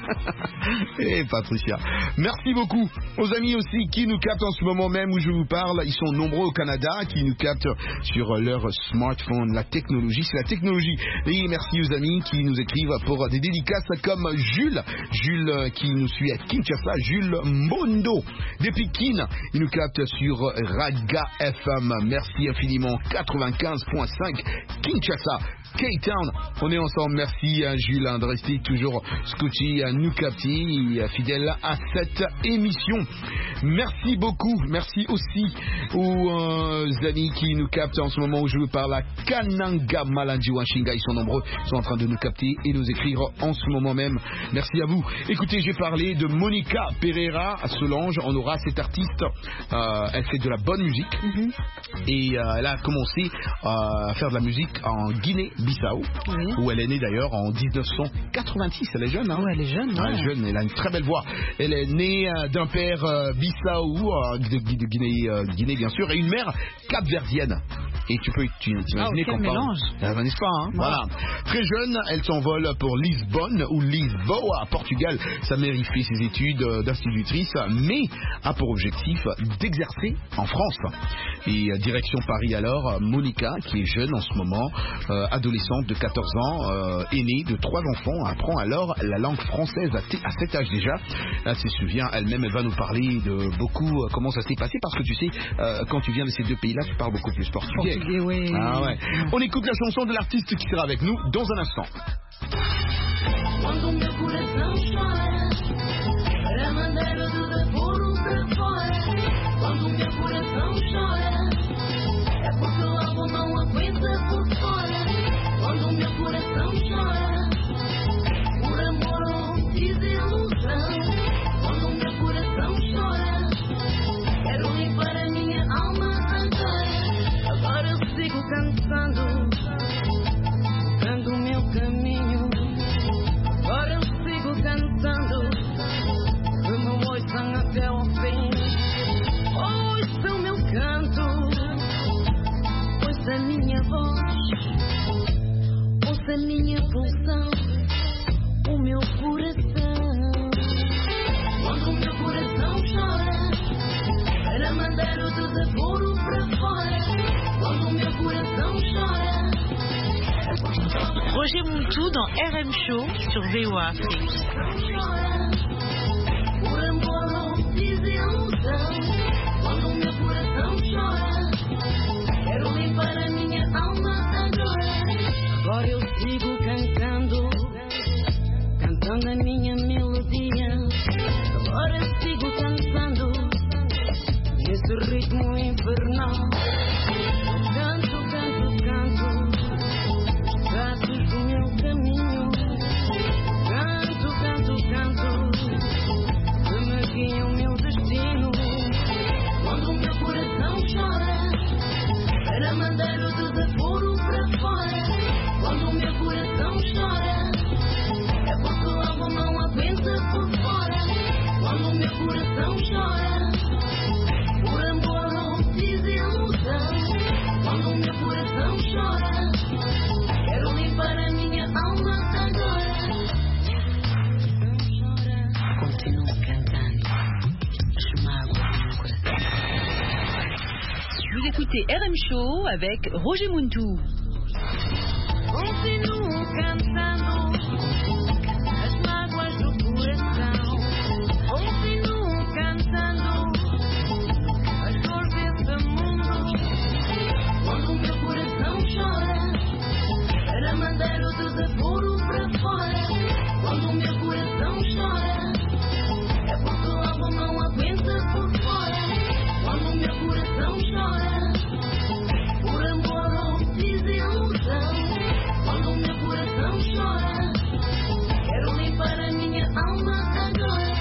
Et hey, Patricia. Merci beaucoup aux amis aussi qui nous captent en ce moment même où je vous parle. Ils sont nombreux au Canada, qui nous captent sur leur smartphone. La technologie, c'est la technologie. Et merci aux amis qui nous écrivent pour des dédicaces comme Jules, Jules qui nous suit à Kinshasa, Jules Mondo des Pikine, il nous capte sur Raga F M, merci infiniment, quatre-vingt-quinze virgule cinq Kinshasa, K-Town, on est ensemble, merci à Jules hein, de rester toujours scotché à nous capter, fidèle à cette émission. Merci beaucoup, merci aussi aux euh, amis qui nous captent en ce moment où je vous parle à Kananga, Malandi, Washinga, ils sont nombreux, ils sont en train de nous capter et nous écrire en ce moment même. Merci à vous. Écoutez, j'ai parlé de Monica Pereira à Solange. On aura cette artiste, euh, elle fait de la bonne musique mm-hmm. et euh, elle a commencé euh, à faire de la musique en Guinée-Bissau, oui. où elle est née d'ailleurs en dix-neuf cent quatre-vingt-six. Elle est jeune, hein? Oui, elle est jeune. Ouais. Elle est jeune, elle a une très belle voix. Elle est née euh, d'un père euh, Bissau, euh, de, de Guinée, euh, Guinée bien sûr, et une mère capverdienne. Et tu peux t'imaginer ah, qu'on mélange. parle, n'est-ce pas, hein? Ouais. Voilà. Très jeune, elle s'envole pour Lisbonne ou Lisboa à Portugal. Sa mère y fait ses études d'institutrice, mais a pour objectif d'exercer en France. Et direction Paris alors, Monica, qui est jeune en ce moment, euh, adolescente de quatorze ans, euh, aînée de trois enfants, apprend alors la langue française à, t- à cet âge déjà. Elle se souvient elle-même, elle va nous parler de beaucoup euh, comment ça s'est passé, parce que tu sais, euh, quand tu viens de ces deux pays-là, tu parles beaucoup plus portugais. Portugais, oui. Ah ouais. On écoute la chanson de l'artiste qui sera avec nous dans un instant. Quando meu coração chora, para mandar o desaforo para fora. Quando meu coração chora, é porque o alma não aguenta por fora. Quando meu coração chora, por amor ou desilusão. Quando meu coração chora, quero limpar a minha alma agora. Agora eu sigo cantando, buscando o meu caminho. Agora eu sigo cantando, que me ouçam até ao fim. Ouça o meu canto, ouça a minha voz, ouça a minha pulsão, o meu coração. Quando o meu coração chora, para mandar o desaforo para fora. Quando o meu coração chora. Roger Montou dans R M Show sur V O A Afrique. Por amor ou desilusão, quando o meu coração chora, quero limpar a minha alma agora. Agora eu sigo cantando, cantando a minha melodia. Agora eu sigo cantando, nesse ritmo infernal. Canto, canto, canto. Traços do meu caminho, canto, canto, canto, que me guia o meu destino. Quando o meu coração chora, para mandar o desaforo para fora. Quando o meu coração chora, é porque o alma não aguenta por fora. Quando o meu coração chora, por amor ou desilusão. Quando o meu coração chora, quero limpar a minha alma agora. Continuo cantando, as mágoas do meu coração. Vous écoutez R M Show avec Roger Montou. Continuo cantando, as mágoas do coração. Continuo cantando, as dores desse mundo. Quando o meu coração chora, para mandar o desaforo para fora. Quando o meu coração chora, é porque o alma não aguenta por fora. Quando o meu coração chora, por amor ou desilusão. Quando o meu coração chora, quero limpar a minha alma agora.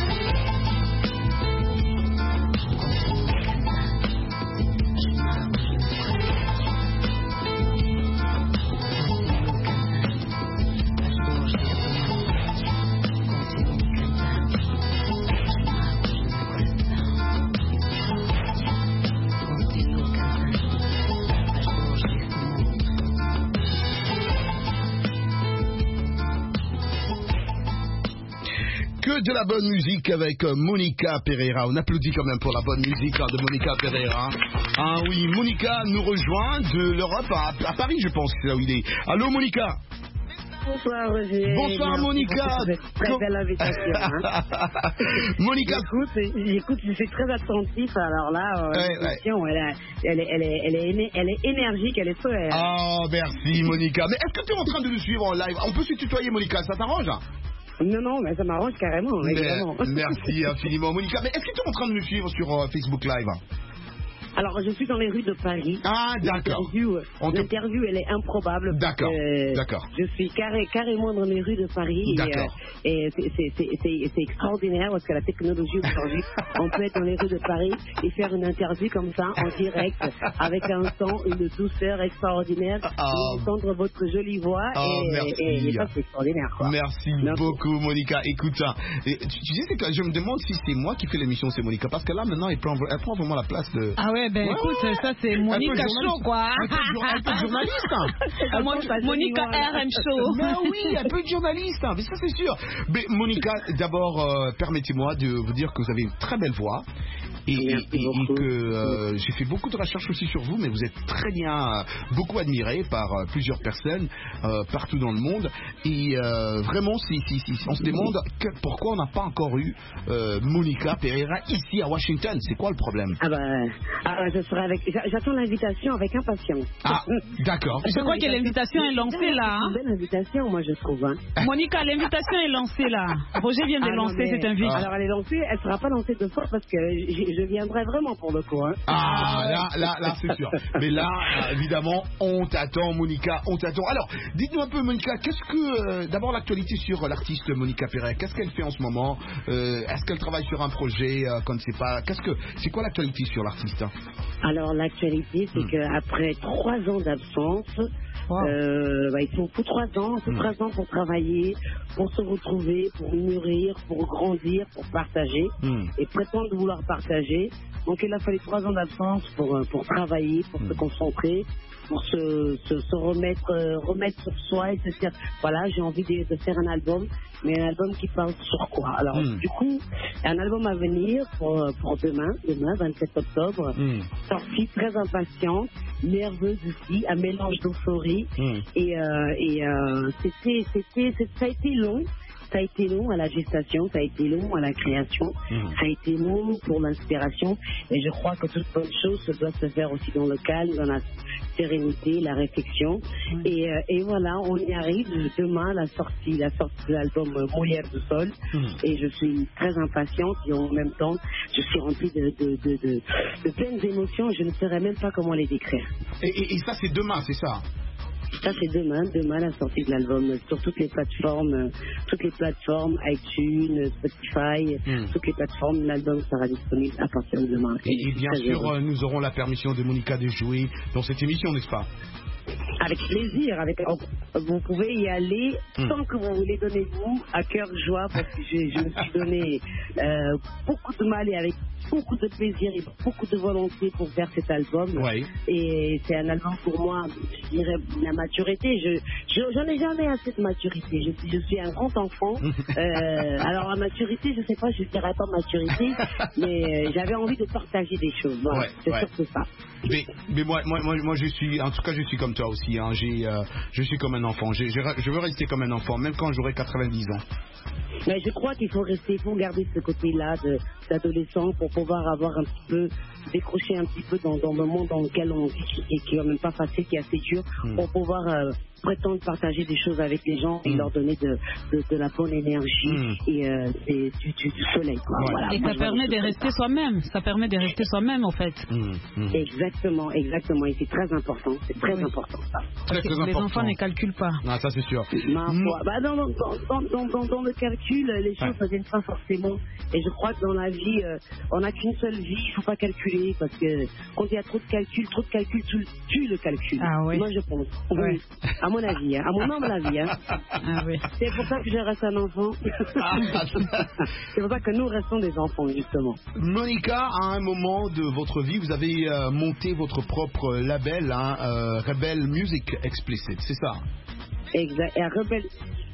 de la bonne musique avec Monica Pereira. On applaudit quand même pour la bonne musique hein, de Monica Pereira. Ah oui, Monica nous rejoint de l'Europe à, à Paris, je pense, c'est là où il est. Allô, Monica. Bonsoir Roger. Bonsoir Merci Monica. Très belle invitation. Hein. Monica. J'écoute, j'écoute, je suis très attentif. Alors là, euh, ouais, l'émission, ouais. elle, est, elle, est, elle, est, elle, est, elle, est, elle est énergique, elle est solaire. Oh, merci Monica. Mais est-ce que tu es en train de nous suivre en live? On peut se tutoyer Monica, ça t'arrange? Non, non, mais ça m'arrange carrément, évidemment. Merci infiniment Monica. Mais est-ce que tu es en train de nous suivre sur euh, Facebook Live? Alors, je suis dans les rues de Paris. Ah, d'accord. L'interview, te... l'interview, elle est improbable. D'accord, euh, d'accord. Je suis carré, carrément dans les rues de Paris. D'accord. Et, euh, et c'est extraordinaire parce que la technologie aujourd'hui, on peut être dans les rues de Paris et faire une interview comme ça, en direct, avec un son, une douceur extraordinaire, oh. entendre votre jolie voix. Oh, et, merci. Et, et ça, c'est extraordinaire. Quoi. Merci, merci beaucoup, Monica. Écoute, et, tu, tu sais que je me demande si c'est moi qui fais l'émission, c'est Monica. Parce que là, maintenant, elle prend, elle prend vraiment la place de... Ah ouais, ben ouais, écoute, ouais. ça c'est Monica Show, quoi. Un peu de journaliste. Hein. Monica R M Show. Mais oui, un peu de journaliste, hein, mais ça c'est sûr. Mais Monica, d'abord, euh, permettez-moi de vous dire que vous avez une très belle voix. Et, et, et que euh, j'ai fait beaucoup de recherches aussi sur vous, mais vous êtes très bien, euh, beaucoup admiré par euh, plusieurs personnes euh, partout dans le monde. Et euh, vraiment, si, si, si, on se demande que, pourquoi on n'a pas encore eu euh, Monica Pereira ici à Washington. C'est quoi le problème? Ah bah, ah bah je serai avec. J'attends l'invitation avec impatience. Ah, d'accord. Je crois que l'invitation est lancée là. C'est une belle invitation, moi je trouve. Hein. Monica, l'invitation est lancée là. Roger vient de ah, lancer cette invitation. Alors elle est lancée, elle ne sera pas lancée deux fois parce que j'ai je viendrai vraiment pour le coup. Hein. Ah, là, là, là, c'est sûr. Mais là, évidemment, on t'attend, Monica, on t'attend. Alors, dites-nous un peu, Monica, qu'est-ce que... Euh, D'abord, l'actualité sur l'artiste Monica Pereira. Qu'est-ce qu'elle fait en ce moment? euh, Est-ce qu'elle travaille sur un projet euh, qu'on ne sait pas? Qu'est-ce que C'est quoi l'actualité sur l'artiste? Alors, l'actualité, c'est hmm. qu'après trois ans d'absence, wow. euh, bah, il faut pour trois ans, pour hmm. trois ans pour travailler, pour se retrouver, pour mûrir, pour grandir, pour partager hmm. et prétendre vouloir partager. Donc il a fallu trois ans d'absence pour, pour travailler, pour mmh. se concentrer, pour se, se, se remettre, euh, remettre sur soi et se dire, voilà, j'ai envie de, de faire un album, mais un album qui parle sur quoi? Alors mmh. du coup, un album à venir pour, pour demain, demain, vingt-sept octobre, mmh. sorti très impatient, nerveuse aussi, un mélange d'euphorie, mmh. et, euh, et euh, c'était, c'était, ça a été long. Ça a été long à la gestation, ça a été long à la création, mmh. ça a été long pour l'inspiration. Et je crois que toute bonne chose doit se faire aussi dans le calme, dans la sérénité, la réflexion. Mmh. Et, euh, et voilà, on y arrive. Demain, la sortie, la sortie de l'album Molière du Sol. Mmh. Et je suis très impatiente et en même temps, je suis remplie de, de, de, de, de pleines d'émotions. Je ne saurais même pas comment les décrire. Et, et, et ça, c'est demain, c'est ça? Ça c'est demain, demain la sortie de l'album sur toutes les plateformes, toutes les plateformes, iTunes, Spotify, mm. toutes les plateformes, l'album sera disponible à partir de demain. Et, et bien sûr, euh, nous aurons la permission de Monica de jouer dans cette émission, n'est-ce pas? Avec plaisir, avec, vous pouvez y aller mmh. tant que vous voulez, donnez-vous à cœur joie parce que je, je me suis donné euh, beaucoup de mal et avec beaucoup de plaisir et beaucoup de volonté pour faire cet album. Ouais. Et c'est un album pour moi, je dirais, la maturité. Je, je, j'en ai jamais assez de maturité. Je, je suis un grand enfant. euh, alors la maturité, je sais pas, je dirais pas maturité, mais euh, j'avais envie de partager des choses. Voilà, ouais, c'est ouais. surtout ça. Mais, mais moi, moi, moi, moi, je suis, en tout cas, je suis comme toi aussi. Hein. J'ai, euh, je suis comme un enfant. J'ai, j'ai, je veux rester comme un enfant, même quand j'aurai quatre-vingt-dix ans. Mais je crois qu'il faut rester, il faut garder ce côté-là de, d'adolescent pour pouvoir avoir un petit peu, décrocher un petit peu dans, dans le monde dans lequel on vit, et qui est quand même pas facile, qui est assez dur, mmh. pour pouvoir euh, prétendre partager des choses avec les gens et mmh. leur donner de, de, de la bonne énergie mmh. et euh, des, du, du, du soleil. Quoi. Ouais. Voilà. Et ça permet de rester ça. soi-même, ça permet de rester soi-même en fait. Mmh. Mmh. Exactement, exactement, et c'est très important, c'est très oui. important ça. Très, très les important. enfants ne calculent pas. Ah, ça c'est sûr. Ma foi. Bah, dans, dans, dans, dans, dans, dans le calcul, les choses ne ouais. viennent pas forcément. Et je crois que dans la vie, euh, on n'a qu'une seule vie, il ne faut pas calculer, parce que quand il y a trop de calcul, trop de calcul tue, tue le calcul. Ah, oui. Moi je pense. Ouais. Oui. À mon avis, hein. À mon humble avis. Hein. Ah, oui. C'est pour ça que je reste un enfant. C'est pour ça que nous restons des enfants, justement. Monica, à un moment de votre vie, vous avez euh, monté votre propre label, hein, euh, Rebel Music Explicit, c'est ça? Exact. Et à Rebel...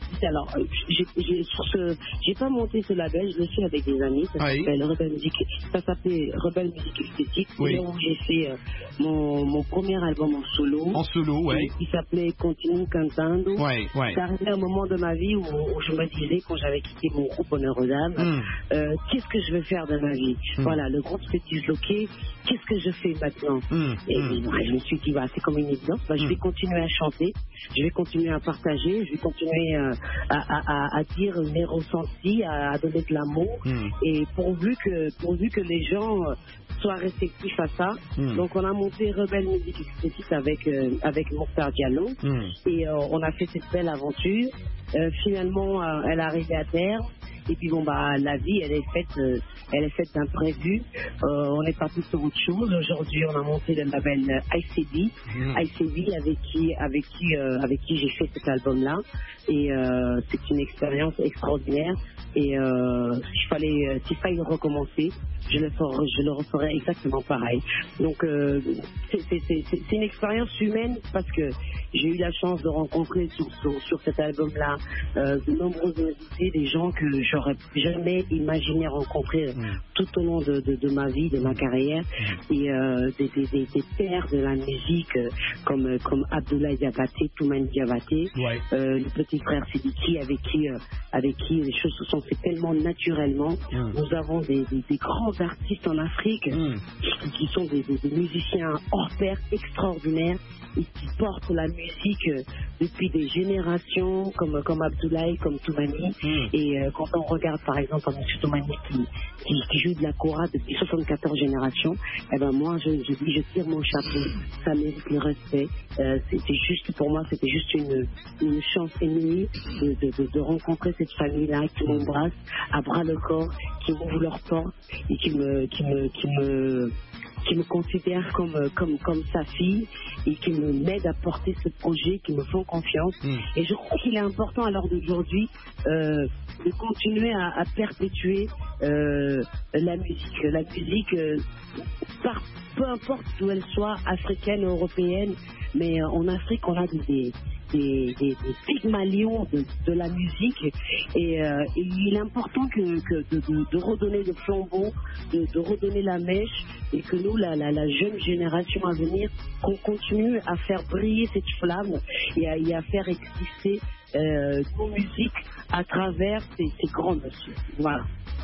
alors, j'ai, j'ai, sur ce, j'ai pas monté ce label, je le suis avec des amis, ça oui. s'appelle Rebelle Music, ça s'appelait Rebelle Music Esthétique, oui. c'est là où j'ai fait euh, mon, mon premier album en solo. En solo, ouais. Qui s'appelait Continue Cantando. Ouais, ouais. C'est arrivé un moment de ma vie où, où je me disais, quand j'avais quitté mon groupe Honneur aux Dames, mm. euh, qu'est-ce que je vais faire de ma vie? Mm. Voilà, le groupe s'est disloqué, qu'est-ce que je fais maintenant? mm. Et mm. bah, je me suis dit, bah, c'est comme une évidence, bah, mm. je vais continuer à chanter, je vais continuer à partager, je vais continuer euh, à, à, à dire mes ressentis, à, à donner de l'amour, mm. et pourvu que, pourvu que les gens euh, soient réceptifs à ça. Mm. Donc on a monté Rebelle Music Esthétique avec, euh, avec Mokhtar Diallo, mm. et euh, on a fait cette belle aventure. Euh, finalement, euh, elle est arrivée à terme. Et puis bon bah la vie elle est faite euh, elle est faite d'imprévus. Euh, on est parti sur autre chose. Aujourd'hui on a monté le label I C B, mmh. I C B avec qui avec qui euh, avec qui j'ai fait cet album là. Et euh, c'est une expérience extraordinaire. Et euh, s'il fallait euh, s'il fallait recommencer, je le ferai, je le referais exactement pareil. Donc euh, c'est, c'est, c'est, c'est une expérience humaine parce que j'ai eu la chance de rencontrer sur, sur, sur cet album là euh, de nombreuses invités, des gens que j'aurais jamais imaginé rencontrer mmh. tout au long de, de, de ma vie, de ma carrière, mmh. et euh, des, des, des, des pères de la musique euh, comme, comme Abdoulaye Diabaté, Toumani Diabaté, ouais. euh, le petit frère Sidiki avec qui, euh, avec qui les choses se sont faites tellement naturellement. Mmh. Nous avons des, des, des grands artistes en Afrique mmh. qui, qui sont des, des, des musiciens hors pair extraordinaires et qui portent la musique euh, depuis des générations comme, comme Abdoulaye, comme Toumani. Mmh. Et euh, quand on regarde par exemple M. Toumani qui, qui, qui joue de la kora depuis soixante-quatorze générations, eh ben moi je, je dis je tire mon chapeau, ça mérite le respect. Euh, c'était juste pour moi, c'était juste une, une chance inouïe de, de, de, de rencontrer cette famille-là qui m'embrasse à bras le corps, qui m'ouvre leur porte et qui me qui me qui me qui me considère comme, comme, comme sa fille et qui me m'aide à porter ce projet, qui me font confiance. Mmh. Et je crois qu'il est important à l'heure d'aujourd'hui euh, de continuer à, à perpétuer euh, la musique. La musique, euh, par, peu importe d'où elle soit, africaine, européenne, mais euh, en Afrique, on a des... des Des, des, des pygmalions de, de la musique et, euh, et il est important que, que de, de, de redonner le flambeau, de, de redonner la mèche et que nous, la, la, la jeune génération à venir, qu'on continue à faire briller cette flamme et à, et à faire exister euh, nos musiques à travers ces, ces grands messieurs. Voilà.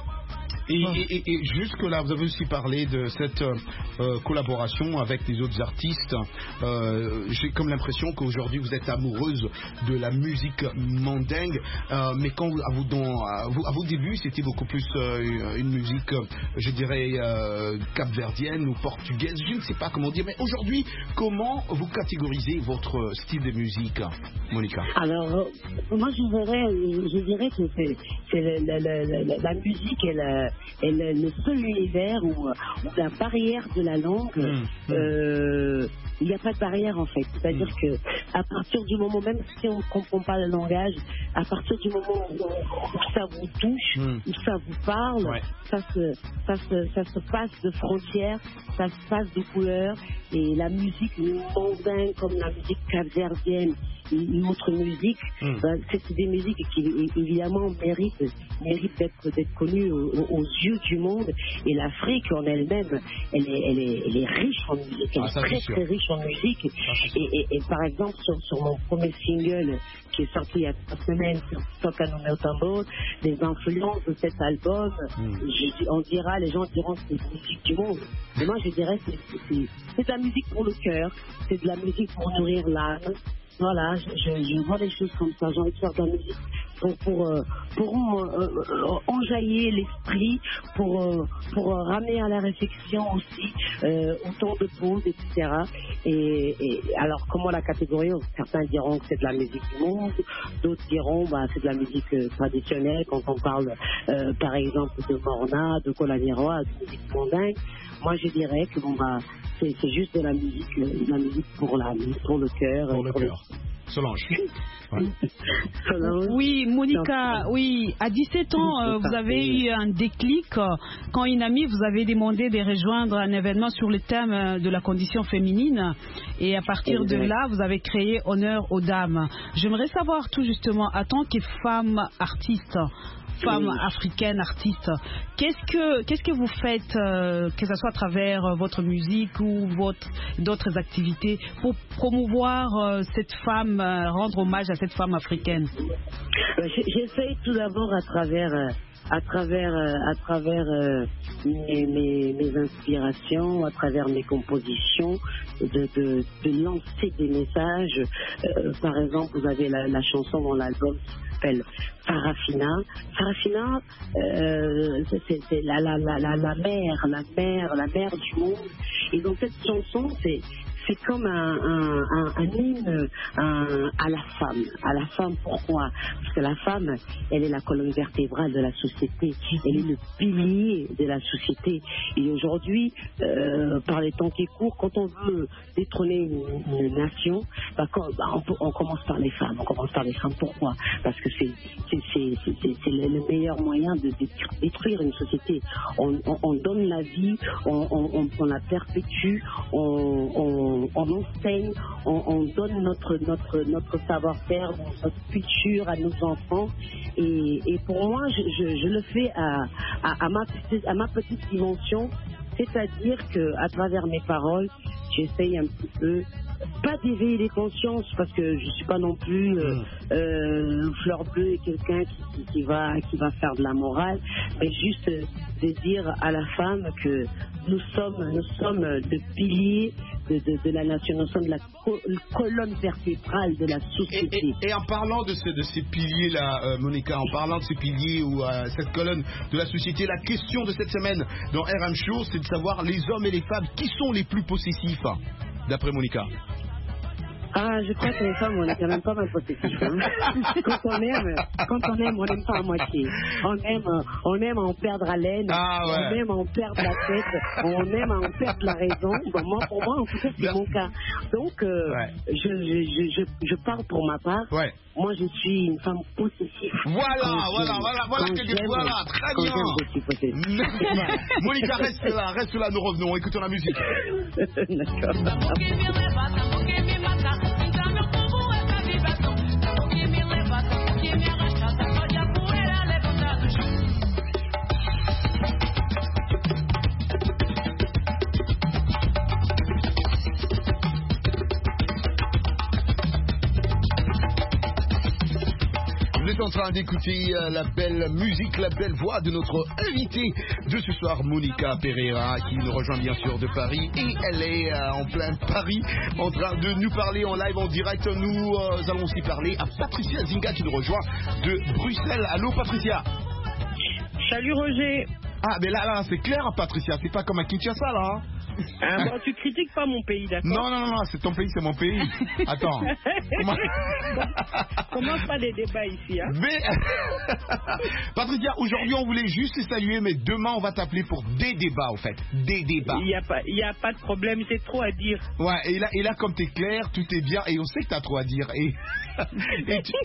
Et, et, et jusque-là, vous avez aussi parlé de cette euh, collaboration avec les autres artistes. Euh, j'ai comme l'impression qu'aujourd'hui, vous êtes amoureuse de la musique mandingue. Euh, mais quand à, vous, dans, à, vous, à vos débuts, c'était beaucoup plus euh, une musique, je dirais, euh, capverdienne ou portugaise. Je ne sais pas comment dire. Mais aujourd'hui, comment vous catégorisez votre style de musique, Monica? Alors, euh, moi, je dirais, je dirais que c'est, c'est la, la, la, la, la musique et la... et le, le seul univers où, où la barrière de la langue, mmh, euh, il n'y a pas de barrière en fait. C'est-à-dire mmh. que à partir du moment, même si on ne comprend pas le langage, à partir du moment où, où ça vous touche, mmh. où ça vous parle, ouais. ça, se, ça, se, ça se passe de frontières, ça se passe de couleurs, et la musique mondaine comme la musique capverdienne, une autre musique, mmh. ben, c'est des musiques qui évidemment méritent, méritent d'être, d'être connues aux, aux yeux du monde. Et l'Afrique en elle-même, elle est, elle est, elle est riche en musique, elle ah, est très très riche en musique. Et, et, et par exemple sur, sur mon premier single qui est sorti il y a trois semaines sur Toka no Meu Tambor, les influences de cet album, mmh. je, on dira, les gens diront que c'est la musique du monde. Mais moi je dirais que c'est, c'est, c'est de la musique pour le cœur, c'est de la musique pour nourrir l'âme. Voilà, je, je, je vois les choses comme ça. J'ai envie de faire de la musique pour, pour, euh, pour euh, euh, enjailler l'esprit, pour, euh, pour euh, ramener à la réflexion aussi, euh, au temps de pause, et cetera. Et, et alors, comment la catégorie? Certains diront que c'est de la musique du monde, d'autres diront bah c'est de la musique euh, traditionnelle quand on parle, euh, par exemple, de Morna, de Kolaniroa, de musique mandingue. Moi, je dirais que bon bah c'est, c'est juste de la musique, de la musique pour l'âme, pour le cœur. Pour le pour cœur. Le... Solange. Ouais. Oui, Monica, oui, à dix-sept ans, euh, vous avez eu un déclic euh, quand une amie vous avait demandé de rejoindre un événement sur le thème euh, de la condition féminine et à partir de là, vous avez créé Honneur aux dames. J'aimerais savoir tout justement, en tant que femme artiste, femme oui. africaine artiste, qu'est-ce que qu'est-ce que vous faites, euh, que ce soit à travers euh, votre musique ou votre d'autres activités, pour promouvoir euh, cette femme, euh, rendre hommage à cette femme africaine? J'essaie tout d'abord à travers euh, à travers euh, à travers euh, mes, mes, mes inspirations, à travers mes compositions, de, de, de lancer des messages. Euh, par exemple, vous avez la, la chanson dans l'album qui s'appelle Farafina. Farafina, euh, c'est, c'est la, la, la, la, la mère, la mère, la mère du monde. Et donc cette chanson, c'est c'est comme un, un, un, un hymne un, à la femme. À la femme, pourquoi? Parce que la femme, elle est la colonne vertébrale de la société. Elle est le pilier de la société. Et aujourd'hui, euh, par les temps qui courent, quand on veut détrôner une, une nation, bah, quand, bah, on, peut, on commence par les femmes. On commence par les femmes. Pourquoi? Parce que c'est, c'est, c'est, c'est, c'est, c'est le meilleur moyen de détruire une société. On, on, on donne la vie, on, on, on la perpétue, on, on on enseigne, on, on donne notre, notre, notre savoir-faire, notre culture à nos enfants. Et, et pour moi, je, je, je le fais à, à, à, ma, petite, à ma petite dimension, c'est-à-dire qu'à travers mes paroles, j'essaye un petit peu, pas d'éveiller les consciences, parce que je ne suis pas non plus euh, euh, fleur bleue et quelqu'un qui, qui, qui, va, qui va faire de la morale, mais juste de dire à la femme que nous sommes, nous sommes le pilier de, de, de la nation, nous sommes la co- colonne vertébrale de la société. Et, et, et en parlant de, ce, de ces piliers-là, euh, Monica, en parlant de ces piliers ou euh, cette colonne de la société, la question de cette semaine dans R M Show, c'est de savoir les hommes et les femmes, qui sont les plus possessifs, d'après Monica? Ah, je crois que les femmes, on est quand même pas mal possessifs. Hein. Quand on aime, quand on aime, on n'aime pas à moitié. On aime, on aime en perdre haleine, ah, ouais. on aime en perdre la tête, on aime en perdre la raison. Bon, moi, pour moi, en tout cas, c'est mon cas. Donc, euh, ouais. je, je, je, je parle pour ma part. Ouais. Moi, je suis une femme possessive. Voilà, voilà, voilà, voilà, que, voilà, très bien. Voilà. Monica, reste là, reste là, nous revenons, écoutons la musique. D'accord. Vous êtes en train d'écouter euh, la belle musique, la belle voix de notre invitée de ce soir, Monica Pereira, qui nous rejoint bien sûr de Paris. Et elle est euh, en plein Paris, en train de nous parler en live, en direct. Nous euh, allons aussi parler à Patricia Zinga, qui nous rejoint de Bruxelles. Allô, Patricia? Salut, Roger. Ah, mais là, là, c'est clair, Patricia, c'est pas comme à Kinshasa, là. Ah, bon, tu critiques pas mon pays, d'accord? Non, non, non, non, c'est ton pays, c'est mon pays. Attends. Comment... Commence pas des débats ici, hein? Mais... Patricia, aujourd'hui, on voulait juste te saluer, mais demain, on va t'appeler pour des débats, en fait. Des débats. Il n'y a, a pas de problème, j'ai trop à dire. Ouais, et là, et là comme t'es clair, tout est bien, et on sait que t'as trop à dire. Et... et tu...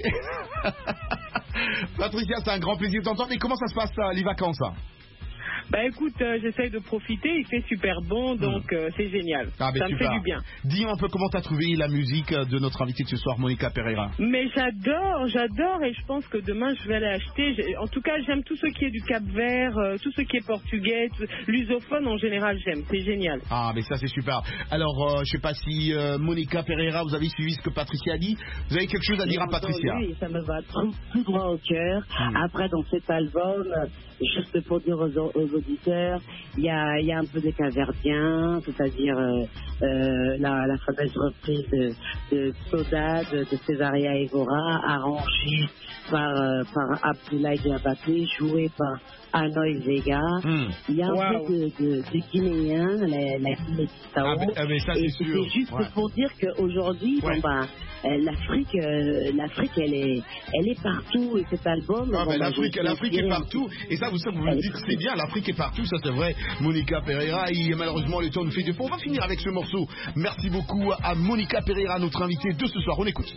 Patricia, c'est un grand plaisir de t'entendre. Et comment ça se passe, ça, les vacances, ça? Bah écoute, euh, j'essaye de profiter, il fait super bon, donc mmh. euh, c'est génial. Ah, ça me fait du bien. Dis-moi un peu comment tu as trouvé la musique de notre invitée de ce soir, Monica Pereira. Mais j'adore, j'adore, et je pense que demain je vais aller acheter. J'ai... En tout cas, j'aime tout ce qui est du Cap-Vert, euh, tout ce qui est portugais, tout... l'usophone en général, j'aime, c'est génial. Ah, mais ça c'est super. Alors, euh, je sais pas si euh, Monica Pereira, vous avez suivi ce que Patricia a dit. Vous avez quelque chose à dire à Patricia? Oui, ça me va tout, tout droit au cœur. Mmh. Après, dans cet album, juste pour dire aux, aux auditeurs, il y a, y a un peu des Caverdiens, c'est-à-dire euh, euh, la, la fameuse reprise de, de Soda, de, de Césaria Evora, arrangée par, euh, par Abdoulaye Diabaté, jouée par Hanoï Vega. Mm. Il y a un wow. peu de, de, de Guinéens, la, la Guinée-Bissau. Ah, ah, et c'était juste ouais. pour dire qu'aujourd'hui, ouais. bon, bah, l'Afrique, euh, l'Afrique, elle est, elle est partout. Et cet album, ah, bon, bah, bah, l'Afrique, l'Afrique est partout. Et ça, vous, ça, vous me dites, c'est bien, l'Afrique est partout, ça c'est vrai. Monica Pereira, et malheureusement le temps nous fait défaut. On va finir avec ce morceau. Merci beaucoup à Monica Pereira, notre invitée de ce soir. On écoute.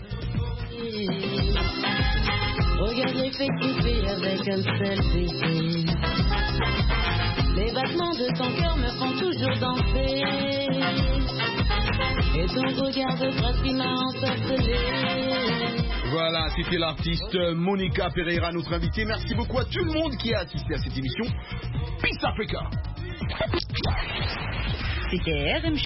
Regarde les faits qui fait avec un selfie. Les battements de ton cœur me font toujours danser. Et ton regard de phrase qui m'a ensorcelé. Voilà, c'était l'artiste Monica Pereira, notre invitée. Merci beaucoup à tout le monde qui a assisté à cette émission. Peace Africa. C'était R M